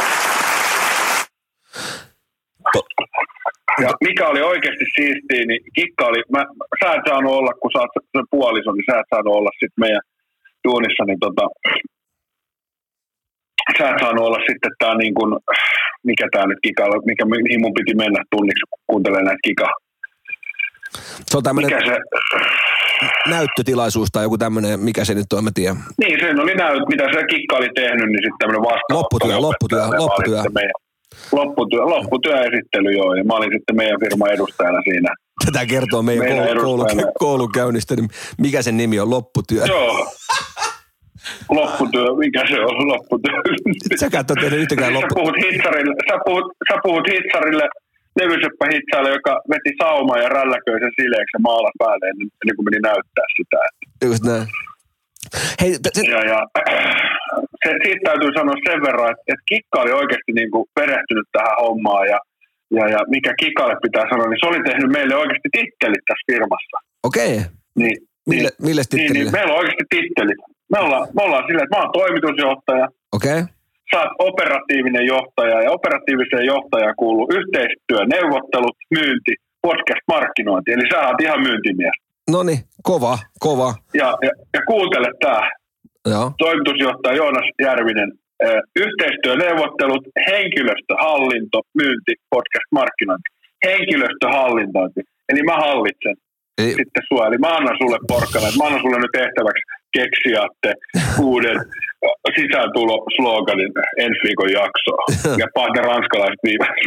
to, ja mikä oli oikeasti siistiä, niin Kikka oli, mä, sä et saanut olla, kun sä oot se puoliso, niin sä et saanut olla sit meidän duunissa, niin tota, sä et saanut olla sitten tää niin kuin, mikä tää nyt kika, mikä, mihin mun piti mennä tunniksi, kun kuuntelee näitä kikaa. Se on tämmönen mikä se, näyttötilaisuus tai joku tämmönen, mikä se nyt on, mä tiedän. Niin, se oli näyt, mitä se kikka oli tehnyt, niin sitten tämmönen vastaanotto. Lopputyö, lopputyö, lopputyö. Lopputyö, lopputyöesittely, joo, ja mä olin sitten meidän firman edustajana siinä. Tätä kertoo meidän, meidän koulu, koulu, koulun käynnistä, niin mikä sen nimi on, lopputyö? Joo. Lopputyö, mikä se on lopputyö? Säkään et ole tehnyt yhtäkään lopputyö. Sä puhut hitsarille, sä puhut, sä puhut hitsarille, levyseppä hitsaille, joka veti saumaa ja rälläköi sen sileeksi ja maalas päälle ennen, ennen kuin meni näyttää sitä. Just näin. Hei, t- se... Ja, ja se, siitä täytyy sanoa sen verran, että, että Kikka oli oikeasti niin kuin perehtynyt tähän hommaan ja, ja, ja mikä Kikalle pitää sanoa, niin se oli tehnyt meille oikeasti tittelit tässä firmassa. Okei. Okay. Niin, Mille, niin, milles tittelille? Niin, niin, meillä on oikeasti tittelit. Me ollaan, me ollaan silleen, että mä oon toimitusjohtaja. Okei. Okay. Sä oot operatiivinen johtaja ja operatiiviseen johtajaan kuuluu yhteistyö, neuvottelut, myynti, podcast-markkinointi. Eli sä oot ihan myyntimies. Noniin, kova, kova. Ja, ja, ja kuuntele tää. Joo. Toimitusjohtaja Joonas Järvinen. Yhteistyöneuvottelut, henkilöstöhallinto, myynti, podcast-markkinointi. Henkilöstöhallintointi. Eli mä hallitsen Ei. sitten sua. Eli mä annan sulle porkkana. Mä annan sulle nyt tehtäväksi keksiaatte uuden sisääntulo-sloganin ensi viikon jaksoa. Ja paita ranskalaiset viimeksi.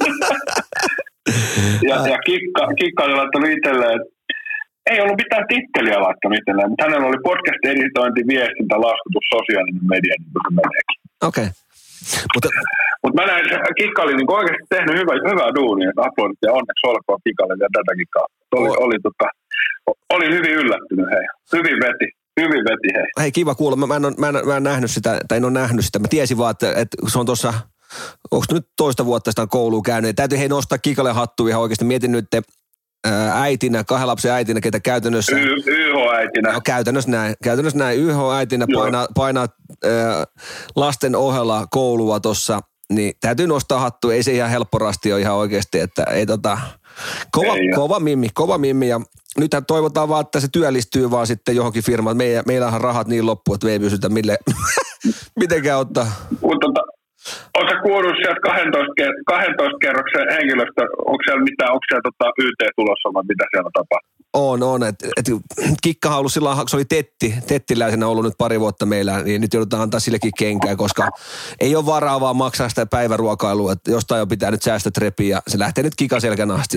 ja, ja Kikka, Kikka oli laittanut itselleen, ei ollut mitään titteliä laittanut itselleen, mutta hänellä oli podcast-editointi, viestintä, laskutus, sosiaalinen media, niin kuin se meneekin. Okei. Okay. Mutta Mut mä näin, Kikka oli niinku oikeasti tehnyt hyvää, hyvää duunia, että aplodit ja onneksi olkoon Kikalle vielä tätäkin kautta. Oli, oh. oli, tota, oli hyvin yllättynyt, hei. Hyvin veti, hyvin veti, hei. Hei, kiva kuulla. Mä, mä, en, ole, mä, en, mä en nähnyt sitä, tai en ole nähnyt sitä. Mä tiesin vaan, että, että se on tuossa, onko nyt toista vuotta sitä kouluun käynyt. Täytyy hei nostaa Kikalle hattua ihan oikeasti. Mietin nyt te, ää, äitinä, kahden lapsen äitinä, ketä käytännössä... Y- Y H-äitinä. No, käytännössä näin. Käytännössä näin. Y H-äitinä painaa, painaa ää, lasten ohella koulua tuossa. Niin täytyy nostaa hattua, ei se ihan helppo rasti ole ihan oikeasti, että ei tota, kova, ei kova mimmi, kova mimmi ja nythän toivotaan vaan, että se työllistyy vaan sitten johonkin firmaan, meillä, meillähän rahat niin loppu, että me ei pysytä mille, mitenkään ottaa. Mutta tota, oletko kuullut sieltä kahdentoista kerroksen henkilöstä, onko siellä mitään, onko siellä tota Y T tulossa vai mitä siellä tapahtuu? On, on. Et, et, Kikkahan on ollut silloin, se oli tetti, tettiläisenä ollut nyt pari vuotta meillä, niin nyt joudutaan antaa sillekin kenkää, koska ei ole varaa vaan maksaa sitä päiväruokailua, että jostain jo pitää nyt säästöt repiä ja se lähtee nyt kikaselkän asti.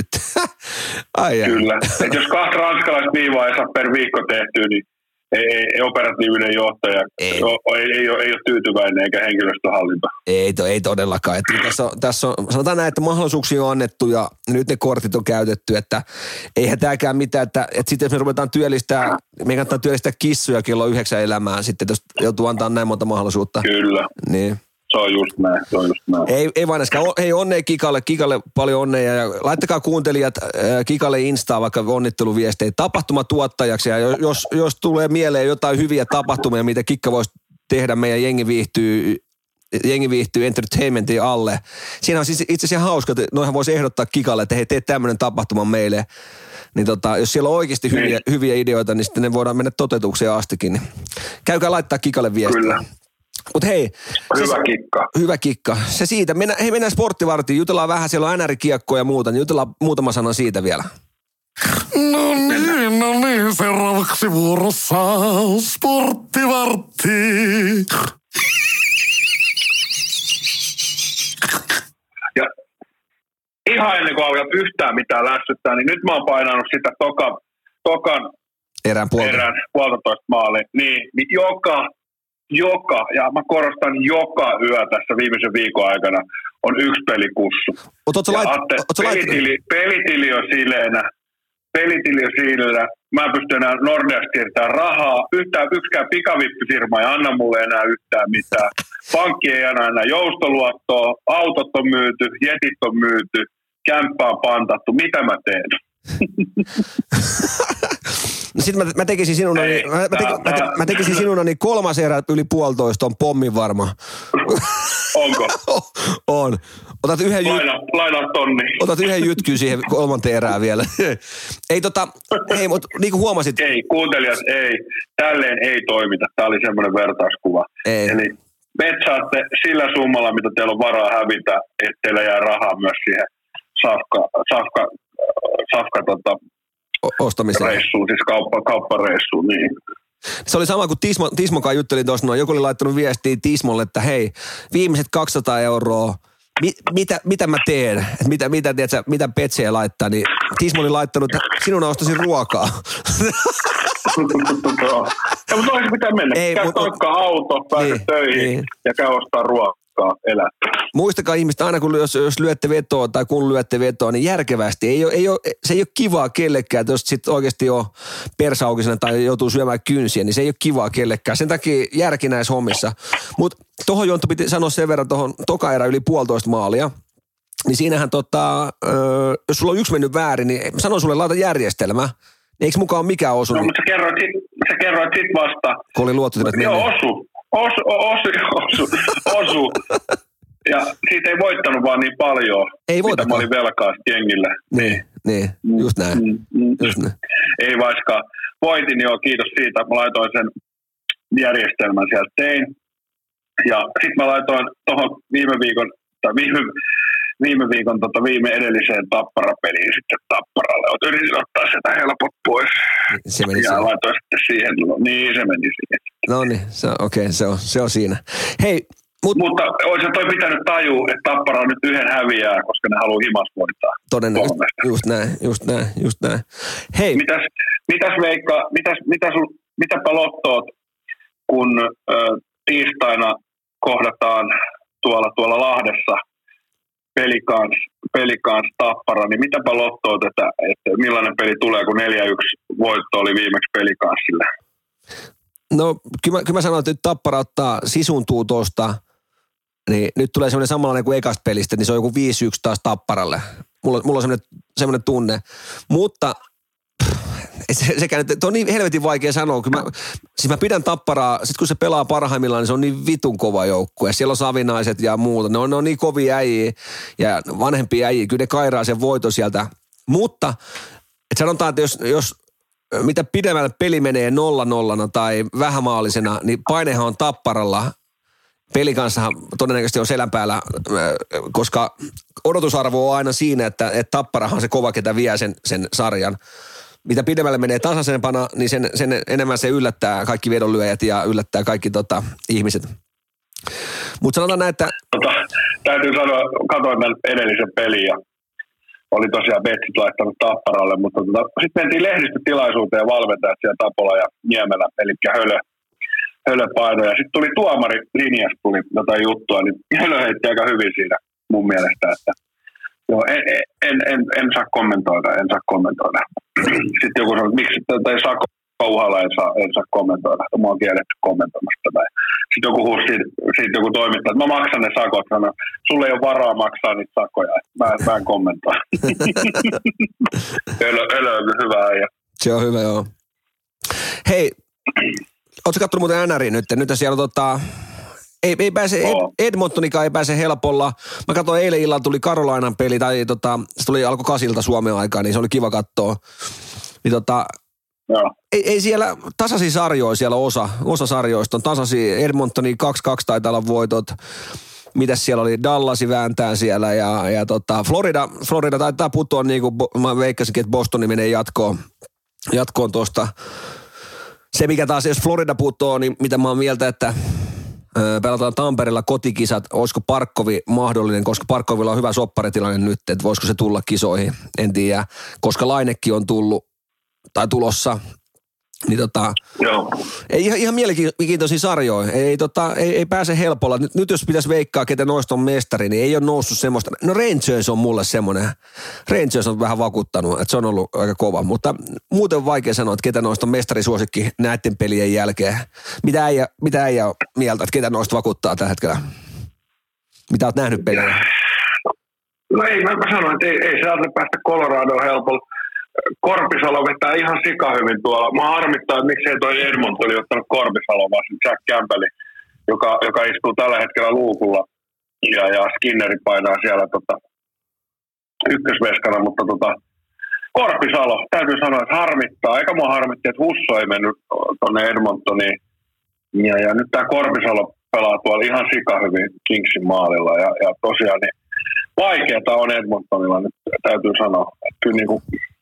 Ai Kyllä. Et jos kahta ranskalaista viivaa ei saa per viikko tehtyä, niin ei, ei operatiivinen johtaja ei. O, ei, ei, ole, ei ole tyytyväinen eikä henkilöstöhallinto. Ei, to, ei todellakaan. Että tässä, on, tässä on, sanotaan näin, että mahdollisuuksia on annettu ja nyt ne kortit on käytetty, että eihän tämäkään mitään, että, että sitten jos me ruvetaan työllistää, me kannattaa työllistää kissoja kello yhdeksän elämään sitten, jos joutuu antaa näin monta mahdollisuutta. Kyllä. Niin. Se on just näin, se on just näin. Ei, ei vain äsken. Hei, onnea Kikalle, Kikalle paljon onnea ja laittakaa kuuntelijat äh, Kikalle Instaa vaikka onnitteluviestejä tapahtumatuottajaksi ja jos, jos tulee mieleen jotain hyviä tapahtumia, mitä Kikka voisi tehdä meidän jengi viihtyy, jengi viihtyy entertainmentin alle. Siinä on siis itse asiassa hauska, että noihän voisi ehdottaa Kikalle, että hei, tee tämmöinen tapahtuma meille. Niin tota, jos siellä on oikeasti hyviä, niin. hyviä ideoita, niin sitten ne voidaan mennä toteutukseen astikin. Niin käykää laittaa Kikalle viestiä. Kyllä. Mut hei. Hyvä se, kikka. Hyvä kikka. Se siitä. Mennään, hei, mennään sporttivartiin. Jutellaan vähän, siellä on N R-kiekkoa ja muuta. Niin jutellaan muutama sana siitä vielä. No niin, no niin. Seuraavaksi vuorossa sporttivartti. Ja ihan ennen kuin alkaa yhtään mitään lässyttää, niin nyt mä oon painanut sitä toka, tokan erään puolta. erään puolitoista maaliin. Niin, niin joka... Joka, ja mä korostan joka yö tässä viimeisen viikon aikana, on yksi pelikussu. Oletko lait... Atte, pelitili, pelitili on sileenä, pelitili on sileenä. Mä pystyn enää Nordeasta siirtämään rahaa. Yhtään, yksikään pikavippifirma ei anna mulle enää yhtään mitään. Pankki ei anna enää joustoluottoa, autot on myyty, jetit on myyty, kämppä on pantattu. Mitä mä teen? No sit mä, mä tekisin sinuna, niin, mä, mä, te, mä, te, mä tekisin sinuna niin kolmas erä yli puolitoista on pommin varma. Onko? On. Otat yhden, laina, jyt... laina tonni. Otat yhden jytkyyn siihen kolmanteen erään vielä. Ei tota, hei, mutta niin kuin huomasit. Ei, kuuntelijat ei. Tälleen ei toimita. Tämä oli semmoinen vertauskuva. Ei. Eli metsaatte sillä summalla, mitä teillä on varaa hävitä, että teillä jää rahaa myös siihen safka, safka, safka tota, ostamiseen. Reissuun, siis kauppa, kauppareissuun, niin. Se oli sama kuin Tismo, Tismokaan juttelin tuossa, no, joku oli laittanut viestiä Tismolle, että hei, viimeiset kaksisataa euroa, mi, mitä, mitä mä teen, että mitä, mitä, tiedätkö, mitä Petsee laittaa, niin Tismo oli laittanut, että sinun ostasin ruokaa. Ja mutta olisi pitää mennä, ei, käy tankkaa auto, pääse niin, töihin niin. Ja käy ostaa ruokaa, elää. Muistakaa ihmiset, aina kun jos, jos lyötte vetoa tai kun lyötte vetoa, niin järkevästi. Ei ole, ei ole, se ei ole kivaa kellekään, että jos sitten oikeasti on persaukisena tai joutuu syömään kynsiä, niin se ei ole kivaa kellekään. Sen takia järki näissä hommissa. Mutta tuohon Jonttu piti sanoa sen verran tuohon toka erä yli puolitoista maalia. Niin siinähän tota, öö, jos sulla on yksi mennyt väärin, niin sanon sulle laita järjestelmä. Eikö mukaan mikään osu? No, mutta sä kerroit, sä kerroit sit vasta. Kun oli luottotilat. Joo, osu. Osu, osu, osu, osu. Ja siitä ei voittanut vaan niin paljon, ei mitä mä olin velkaa jengille. Niin, niin, just näin. Mm, mm. Just näin. Ei vaikka. Voitin, joo, kiitos siitä. Mä laitoin sen järjestelmän sieltä tein. Ja sitten mä laitoin tuohon viime viikon, tai viime, viime viikon tota viime edelliseen Tappara-peliin sitten Tapparalle. Yritin ottaa sitä helpot pois. Se meni ja siihen. laitoin sitten siihen. Niin, se meni siihen. No niin, okei, okay, se, on, se on siinä. Hei, Mut, Mutta olisi toi pitänyt tajua, että Tappara on nyt yhden häviää, koska ne haluaa himas voittaa. Todennäköisesti. Just näin, just näin, just näin. Hei. Mitäs, mitäs Veikka, mitäs, mitäs, mitäpä lottoot, kun ö, tiistaina kohdataan tuolla, tuolla Lahdessa pelikans, pelikans Tappara, niin mitäpä lottoot, että, että millainen peli tulee, kun neljä yksi voitto oli viimeksi Pelikanssille? No kyllä mä, kyllä mä sanon, että nyt Tappara ottaa sisuntuu tuosta, niin nyt tulee semmoinen samanlainen kuin ekasta pelistä, niin se on joku viisi yksi taas Tapparalle. Mulla, mulla on semmoinen, semmoinen tunne. Mutta se, sekään, että on niin helvetin vaikea sanoa. Kyllä mä, siis mä pidän Tapparaa, sit kun se pelaa parhaimmillaan, niin se on niin vitun kova joukkue. Siellä on savinaiset ja muuta. Ne on, ne on niin kovia äijiä ja vanhempia äijiä. Kyllä ne kairaa sen voito sieltä. Mutta et sanotaan, että jos, jos mitä pidemmälle peli menee nolla nollana tai vähämaalisena, niin painehan on Tapparalla. Peli kanssa todennäköisesti on selän päällä, koska odotusarvo on aina siinä, että, että Tapparahan on se kova, ketä vie sen, sen sarjan. Mitä pidemmälle menee tasaisempana, niin sen, sen enemmän se yllättää kaikki vedonlyöjät ja yllättää kaikki tota, ihmiset. Mutta sanotaan näin, että... Tota, täytyy sanoa, katsoin tämän edellisen pelin ja oli tosiaan betsit laittanut Tapparalle, mutta tota, sitten mentiin lehdistötilaisuuteen ja valmentajat siellä Tapola ja Niemelä, eli Hölö, Hölö paino. Ja sitten tuli tuomari linjasta, tuli jotain juttua, niin Hölö heitti aika hyvin siinä mun mielestä, että joo, en, en, en, en saa kommentoida, en saa kommentoida. Sitten joku sanoi, että miksi tai Sako uhalla en saa, en saa kommentoida, että mä oon kielletty kommentoimasta. Sitten joku huusi, siitä, siitä joku toimittaa, että mä maksan ne sakot, sanoi, sulle ei ole varaa maksaa niitä sakoja, mä, mä en kommentoi. Hölö on hyvä äijä. Se on hyvä, joo. Hei, ootko kattonut muuten N R:iä nyt? Nyt siellä on tota... Ei, ei pääse, Ed, Edmontonikaan ei pääse helpolla. Mä katsoin eilen illalla tuli Carolinan peli, tai tota, se tuli alkoi kasilta Suomen aikaa, niin se oli kiva katsoa. Niin tota, ei, ei siellä tasaisia sarjoja siellä osa, osa sarjoista on tasaisia. Edmontoni kaksi kaksi taitaa olla voitot. Mitäs siellä oli? Dallasi vääntää siellä ja, ja tota, Florida, Florida taitaa putoa niin kuin mä veikkasinkin, että Bostoni menee jatkoon, jatkoon tuosta. Se mikä taas, jos Florida putoaa, niin mitä mä oon mieltä, että pelataan Tampereella kotikisat, olisiko Parkkovi mahdollinen, koska Parkkovilla on hyvä sopparitilanne nyt, että voisiko se tulla kisoihin, en tiedä, koska Lainekin on tullut tai tulossa, niin tota, joo. Ei ihan, ihan mielenkiintoisia sarjoja, ei, tota, ei, ei pääse helpolla. Nyt, nyt jos pitäisi veikkaa, ketä noista on mestari, niin ei ole noussut semmoista, no Rangers on mulle semmoinen, Rangers on vähän vakuuttanut, että se on ollut aika kova, mutta muuten on vaikea sanoa, että ketä noista on mestarisuosikki näiden pelien jälkeen. Mitä äijä, mitä äijä on mieltä, että ketä noista vakuuttaa tällä hetkellä? Mitä oot nähnyt pelejä? No ei, mä sanoin, että ei, ei saada päästä Coloradoon helpolla. Korpisalo vetää ihan sika hyvin tuolla. Mä harmittaa, että miksei toi Edmonton oli ottanut Korpisalo, vaan Jack Campbell, joka, joka istuu tällä hetkellä luukulla. Ja, ja Skinneri painaa siellä tota, ykkösveskana, mutta tota, Korpisalo, täytyy sanoa, että harmittaa. Eikä mua harmitti, että Husso ei mennyt tuonne Edmontoniin. Ja, ja nyt tää Korpisalo pelaa tuolla ihan sikahyvin Kingsin maalilla. Ja, ja tosiaan niin vaikeata on Edmontonilla, nyt täytyy sanoa. Että kyllä niin kuin,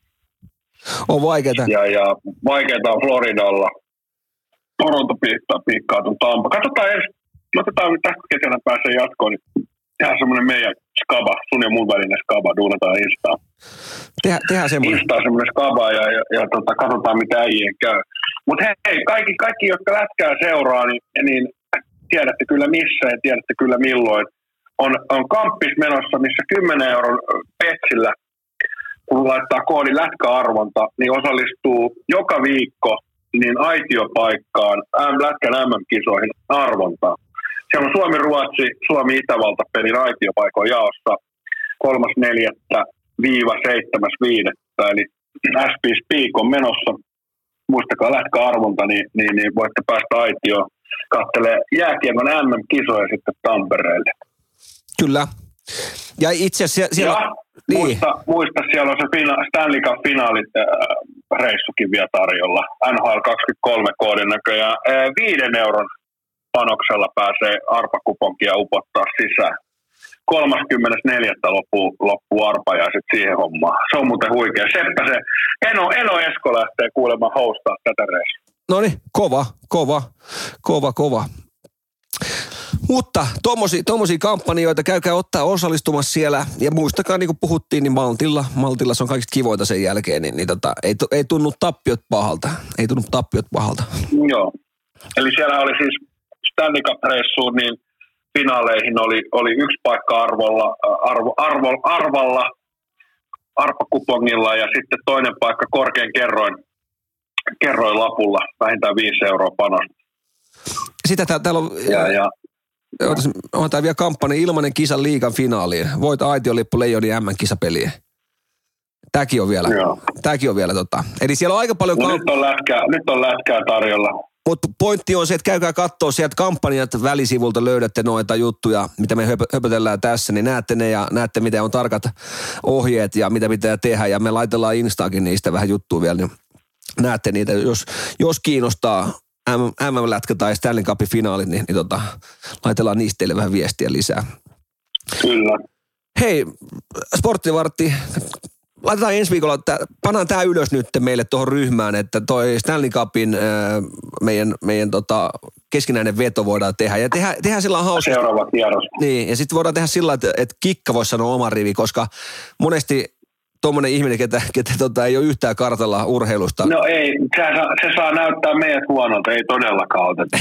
on vaikeata. Ja, ja vaikeata on Floridalla. Toronto piikkaa, piikkaa tuon Tampa. Katsotaan ensin, otetaan nyt tästä kesänä pääsee jatkoon, niin tehdään semmoinen meidän skaba, sun ja mun välinen skaba, duunataan Instaan. Tehdä, tehdään semmoinen. Instaan semmoinen skaba ja, ja, ja tota, katsotaan mitä äijien käy. Mutta hei, kaikki, kaikki, jotka lätkää seuraa, niin, niin tiedätte kyllä missä ja tiedätte kyllä milloin. On, on kamppis menossa, missä kymmenen euron petsillä, kun laittaa koodin lätkäarvonta, niin osallistuu joka viikko niin aitiopaikkaan Lätkän äm äm-kisoihin arvontaan. Siellä on Suomi-Ruotsi, Suomi-Itävalta-pelin aitiopaikoin jaossa kolmas neljättä viiva seitsemäs viidettä eli S P Speak on menossa. Muistakaa lätkäarvonta, niin, niin, niin voitte päästä aitioon katselee jääkiekon äm äm-kisoja sitten Tampereelle. Kyllä. Ja itse asiassa siellä... Ja, niin. muista, muista, siellä on se fina- Stanley Cup-finaalit äh, reissukin vielä tarjolla. N H L kaksikymmentäkolme koodin näköjään. Äh, viiden euron panoksella pääsee arpakuponkia upottaa sisään. kolmaskymmenesneljäs loppuu, loppuu arpa ja sitten siihen hommaan. Se on muuten huikea. Seppä se Eno, Eno Esko lähtee kuulemaan hostaa tätä reissua. No niin, kova, kova, kova, kova. Mutta tommosia, tommosia kampanjoita käykää ottaa osallistumassa siellä ja muistakaa niin kuin puhuttiin, niin Maltilla, Maltilla se on kaikista kivoita sen jälkeen, niin, niin tota, ei, ei tunnu tappiot pahalta, ei tunnu tappiot pahalta. Joo, eli siellä oli siis Stanley Cup-reissuun, niin finaaleihin oli, oli yksi paikka arvolla, arvo, arvo, arvalla, arpakupongilla ja sitten toinen paikka korkean kerroin, kerroin lapulla, vähintään viisi euroa panosta. Sitä tää, täällä on... Ja, ja, on tämä vielä kampanja ilmainen kisa liigan finaaliin. Voit aitiolippu Leijonin äm äm-kisapeliin. Tämäkin on vielä. Joo. Tämäkin on vielä tota. Eli siellä on aika paljon... No, kamp- nyt, on lätkää, nyt on lätkää tarjolla. Mutta pointti on se, että käykää katsoa sieltä kampanjat välisivulta, löydätte noita juttuja, mitä me höpö, höpötellään tässä, niin näette ne ja näette, mitä on tarkat ohjeet ja mitä pitää tehdä. Ja me laitellaan Instaakin niistä vähän juttua vielä, niin näette niitä, jos, jos kiinnostaa äm äm-lätkä tai Stanley Cupin finaalit, niin, niin tota, laitellaan niistä teille vähän viestiä lisää. Kyllä. Hei, Sporttivartti, laitetaan ensi viikolla, pannaan tämä ylös nyt meille tuohon ryhmään, että toi Stanley Cupin ää, meidän, meidän tota, keskinäinen veto voidaan tehdä. Ja tehdään, tehdään sillä hauska. Seuraava kierros. Niin, ja sitten voidaan tehdä sillä että, että Kikka voisi sanoa oman rivi, koska monesti tuommoinen ihminen, ketä, ketä tota, ei ole yhtään kartalla urheilusta. No ei, se saa, se saa näyttää meidät huonolta, ei todellakaan oteta.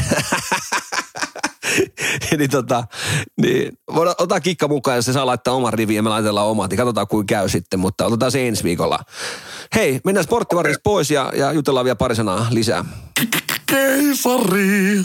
niin tota, niin, voidaan ottaa Kikka mukaan, jos se saa laittaa oman rivin ja me laitellaan omat, niin katsotaan kuin käy sitten, mutta otetaan se ensi viikolla. Hei, mennään Sporttivartista pois ja, ja jutellaan vielä pari sanaa lisää. Keisari.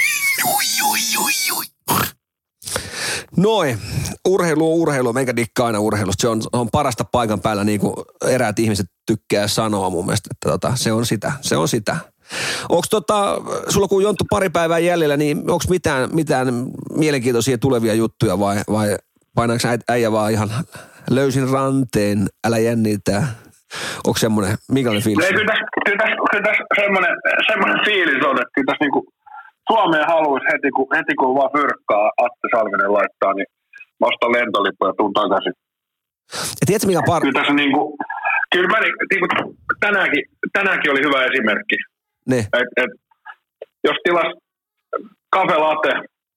Noin, urheilu on urheilu, meikä dikkaa aina urheilusta. Se on, on parasta paikan päällä, niin kuin eräät ihmiset tykkää sanoa mun mielestä, että tota, se on sitä, se on sitä. Onko tota, sulla kun Jonttu pari päivää jäljellä, niin onko mitään, mitään mielenkiintoisia tulevia juttuja vai, vai painaako äijä vaan ihan löysin ranteen, älä jännitä? Onko semmoinen, minkälainen fiilis? Ei, kyllä tässä, kyllä tässä, kyllä tässä semmoinen, semmoinen fiilis on, että kyllä tässä niinku Suomeen haluaisi heti, kun, heti kun vaan fyrkkaa Atte Salminen laittaa, niin mä ostan lentolippu ja tuun takaisin. Ja tiedätkö mikä par... Kyllä tässä niinku, kyllä mä niinku, tänäänkin, tänäänkin oli hyvä esimerkki. Ne. Et, et, jos tilas kafe latte,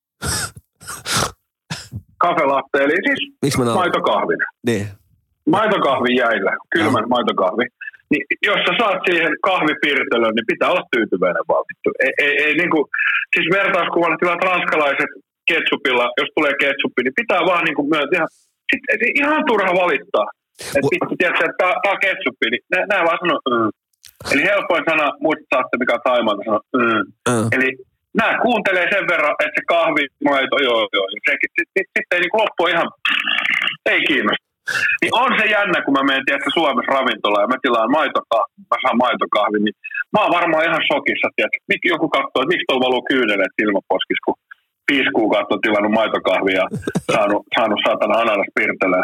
kafe latte, eli siis maitokahvin. Niin. Maitokahvin jäillä, kylmän no. maitokahvi. Niin jos sä saat siihen kahvipirtelön, niin pitää olla tyytyväinen valmittu. Ei, ei, ei niinku, siis vertauskuvalla tilat ranskalaiset ketsupilla, jos tulee ketsuppi, niin pitää vaan niinku myöntää, ihan, sit, ihan turha valittaa. Että vittu, tiedätkö, että tää, tää on ketsuppi, niin nää, nää vaan sanoo, mm. Eli helpoin sana, muistatte mikä on Taimaalta, sanoo, mm. Mm. Eli nää kuuntelee sen verran, että se kahvi, maito, joo, joo. Sitten sit, sit, sit ei niinku loppu ihan, ei kiinnosta. Niin on se jännä, kun mä menen tiedätkö, Suomessa ravintolaan ja mä tilaan maitokahvi, mä saan maitokahvi, niin mä oon varmaan ihan shokissa, tiedätkö, joku katsoo, että miksi tuolla valuu kyyneleet silmäposkissa, kun viisi kuukautta on tilannut maitokahvia ja saanut, saanut saatana ananaspirtelöä.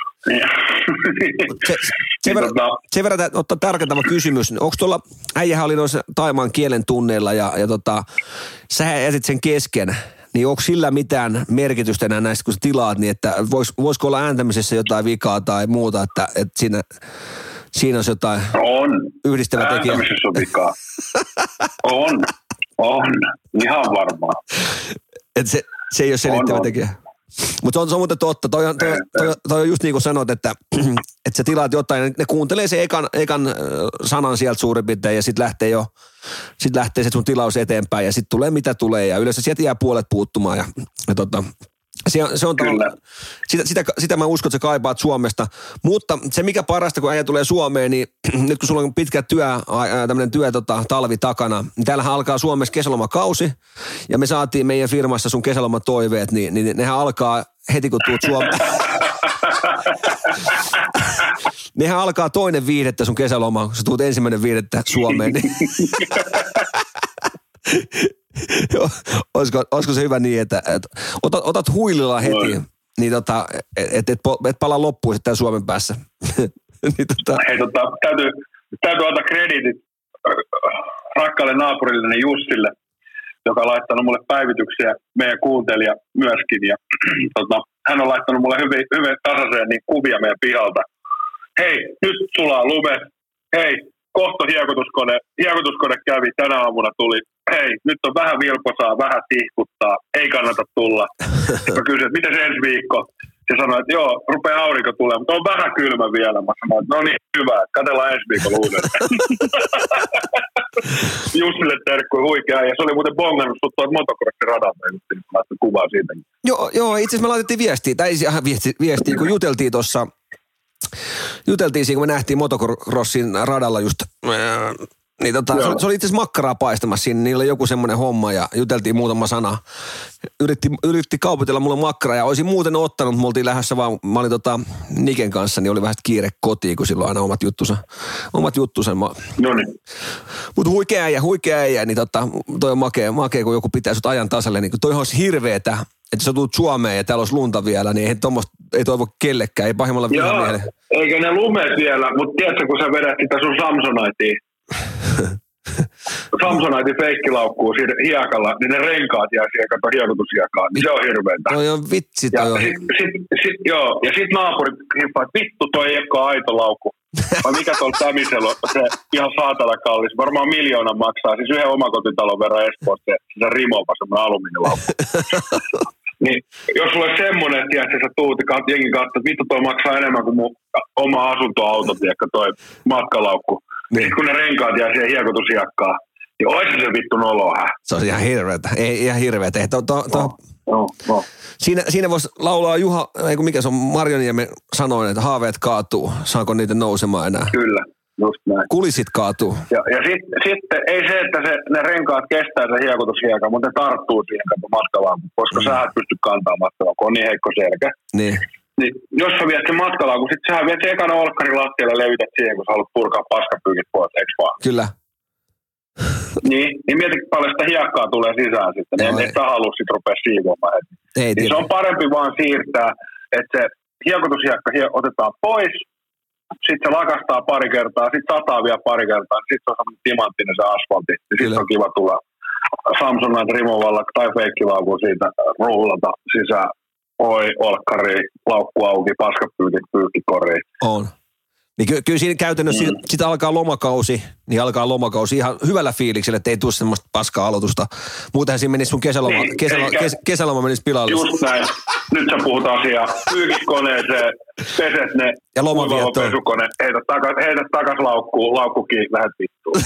se, sen, verran, sen verran ottaa tarkentava kysymys, onko tuolla, äijähän oli noissa Taimaan kielen tunneilla ja, ja tota, sä jätit sen kesken, niin onko sillä mitään merkitystä enää näistä, kun sä tilaat, niin että vois, voisiko olla ääntämisessä jotain vikaa tai muuta, että, että siinä, siinä olisi jotain on. yhdistävä tekijä? Ääntämisessä on vikaa. On, on, ihan varmaan. Että se, se ei ole selittävä on, tekijä. Mutta se on, se on muuten totta. Toi on, toi, toi, toi on just niin kuin sanot, että, että sä tilaat jotain, ne kuuntelee sen ekan, ekan sanan sieltä suurin piirtein ja sitten lähtee jo, sit lähtee se sun tilaus eteenpäin ja sitten tulee mitä tulee ja yleensä sieltä jää puolet puuttumaan ja, ja tota, se on, se on sitä, sitä, sitä mä uskon, että sä kaipaat Suomesta, mutta se mikä parasta, kun äijä tulee Suomeen, niin nyt kun sulla on pitkä työ, tämmöinen työ tota, talvi takana, niin täällähän alkaa Suomessa kesälomakausi ja me saatiin meidän firmassa sun kesälomatoiveet, niin, niin nehän alkaa heti kun tuut Suomeen. Nehän alkaa toinen viidettä sun kesäloma, kun sä tuut ensimmäinen viidettä Suomeen. Niin olisiko, olisiko se hyvä niin, että, että otat, otat huililla heti, no. niin tota, että et, et, et palaa loppuun sitten Suomen päässä. niin tota. Hei, tota, täytyy, täytyy antaa krediitit rakkaalle naapurille Jussille, joka on laittanut mulle päivityksiä, meidän kuuntelija myöskin. Ja, tota, hän on laittanut mulle hyvin, hyvin tasaiseen niin kuvia meidän pihalta. Hei, nyt sulaa lumet. Hei, kohta hiekotuskone, hiekotuskone kävi, tänä aamuna tuli. Hei, nyt on vähän vilposaa, vähän tihkuttaa, ei kannata tulla. Mä kysyin, että miten se ensi viikko? Se sanoi, että joo, rupeaa aurinko tulemaan, mutta on vähän kylmä vielä. Mä sanoin, että no niin, hyvä, katsellaan ensi viikolla uudelleen. Jussille terkkui huikea, ja se oli muuten bongannut sut tuolta motocrossin radalta, ja laittanut kuvaa siitäkin. Joo, joo, itse asiassa me laitettiin viestiä, tai viestiä, viestiä kun juteltiin tuossa, juteltiin siinä, kun me nähtiin motocrossin radalla just, niin tota, se, se oli itse asiassa makkaraa paistamassa siinä, niillä oli joku semmoinen homma ja juteltiin muutama sana. Yritti, yritti kaupitella mulle makkaraa ja olisin muuten ottanut, mutta me oltiin lähdössä vaan, mä olin tota Niken kanssa, niin oli vähän kiire kotiin, kun silloin aina omat juttusa. Omat juttusa. No niin. Mutta huikea äijä, huikea äijä, niin tota, toi on makea, makea, kun joku pitää sut ajan tasalle, niin toi olisi hirveetä, että jos sä tulet Suomeen ja täällä olisi lunta vielä, niin ei, tommoista, ei toivo kellekään, ei pahimmalla vihamiehelle. Eikä ne lumet vielä, mutta tiedätkö, kun sä vedät sitä sun Samsoniteia, Samsonite feikkilaukkuu siinä hiekalla, niin ne renkaat jää siihen, kato hiekotushiekkaan, niin se on hirveetä. Toi on vitsi, toi ja on. Sit, sit, sit, joo, ja sit naapurit hippaa, että vittu toi ei olekaan aito laukku. Vai mikä tuolla Tämisellä on se ihan saatana kallis, varmaan miljoona maksaa, siis yhden omakotitalon verran Espoossa se, se Rimova, semmoinen alumiinilaukku. Niin, jos sulla on semmoinen, että tiedät, sä tuut ja jenkin kautta, että vittu toi maksaa enemmän kuin mun oma asuntoauto, tiedätkö, toi matkalaukku. Niin. Kun ne renkaat jää siihen hiekotushiekkaan, niin ois se vittu noloa, hä? Se on ihan hirveetä, ei ihan hirveetä. To, to, to. No, no, no. Siinä, siinä voisi laulaa Juha, ei kun mikä se on, Marjoniemen sanoi, että haaveet kaatuu. Saanko niitä nousemaan enää? Kyllä, just näin. Kulisit kaatuu. Ja, ja sitten sit, ei se, että se, ne renkaat kestää se hiekotushiekan, mutta ne tarttuu siihen matkalaukun, koska mm. sä et pysty kantamaan matkalaukun, kun on niin heikko selkä. Niin. Niin, jos sä viet sen matkalaukun, sit sähän viet sen ekana olkkarin lattialle ja levität siihen, kun sä haluat purkaa paskapyykit pois, eikö vaan? Kyllä. Niin, niin mieti paljon sitä hiekkaa tulee sisään sitten, niin ei sä halua sit rupea siivoamaan heti. Ei, niin se on parempi vaan siirtää, että se hiekotushiekka otetaan pois, sitten se lakastaa pari kertaa, sitten sataa vielä pari kertaa, niin sitten se on semmoinen timanttinen se asfaltti, niin sitten on kiva tulla Samsonite Rimovalla tai feikkilaukun siitä rullata sisään. Oi, olkkari, laukku auki, paskapyykit, pyykkikoriin. On. Niin ky- kyllä siinä käytännössä mm. sitten alkaa lomakausi, niin alkaa lomakausi ihan hyvällä fiiliksellä, että ei tule semmoista paskaa aloitusta. Muutenhan siinä menisi sun kesäloma, niin, kesäloma, kes, kesäloma menisi pilalle. Just näin. Nyt sä puhut asiaa. Pyykkikoneeseen, peset ne. Ja lomaviettoon. Pesukone, heitä takas, heitä takas laukkuun, laukku kiinni, lähdet vittuun.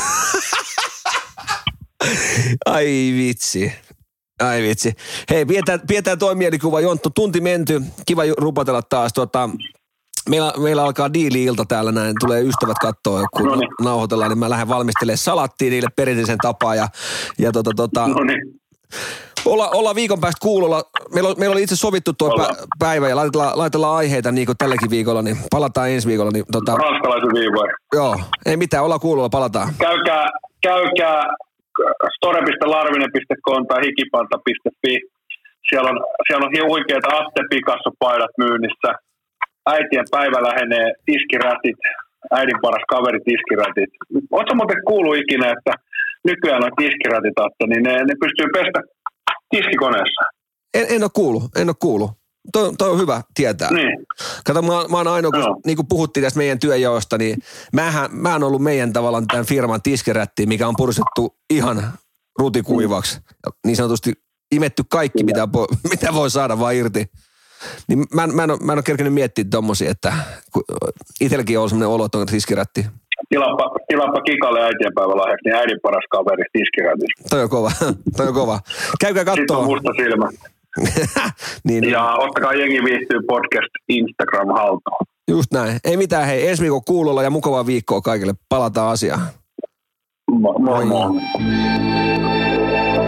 Ai vitsi. Ai vitsi. Hei, pidetään, pidetään toi mielikuva, Jonttu. Tunti menty. Kiva rupatella taas. Tuota, meillä, meillä alkaa diili-ilta täällä näin. Tulee ystävät katsoa, kun no niin. nauhoitellaan, niin mä lähden valmistelemaan salattiin niille perinteisen tapaan. Ja, ja tota, tota, no niin. olla, olla viikon päästä kuulolla. Meillä, on, meillä oli itse sovittu tuo pä, päivä ja laitellaan, laitellaan aiheita niin kuin tälläkin viikolla, niin palataan ensi viikolla. Niin, tota, ranskalaisen viikolla. Joo, ei mitään, olla kuulolla, palataan. Käykää, käykää. store piste larvinen piste com tai hikipanta piste fi. Siellä on, siellä on huikeat Atte Picasso-paidat myynnissä. Äitien päivä lähenee, tiskirätit, äidin paras kaveri tiskirätit. Oletko muuten kuullut ikinä, että nykyään on tiskirätit, Atte, niin ne, ne pystyy pestä tiskikoneessa? En, en ole kuullut, en ole kuullut. Toi, toi on hyvä tietää. Niin. Kato, mä, mä oon ainoa, kun no. niin kuin puhuttiin tästä meidän työjaosta, niin mähän, mä oon ollut meidän tavallaan tämän firman tiskirätti, mikä on puristettu ihan rutikuivaksi. Niin sanotusti imetty kaikki, mitä, mitä voi saada vaan irti. Niin mä, mä, en, ole, mä en ole kerkenyt miettiä tommosia, että itselläkin on semmoinen olo, että on tiskirätti. Tilappa, tilappa Kikalle äitienpäivän lahjaksi, niin äidin paras kaveri tiskirätistä. Toi on kova, toi on kova. Käykää kattoo. Sitten on musta silmä. niin, ja niin. Ottakaa Jengi viihtyy podcast Instagram haltuun. Just näin. Ei mitään, hei. Ensi viikon kuulolla ja mukavaa viikkoa kaikille. Palataan asiaan. Moi moi. moi.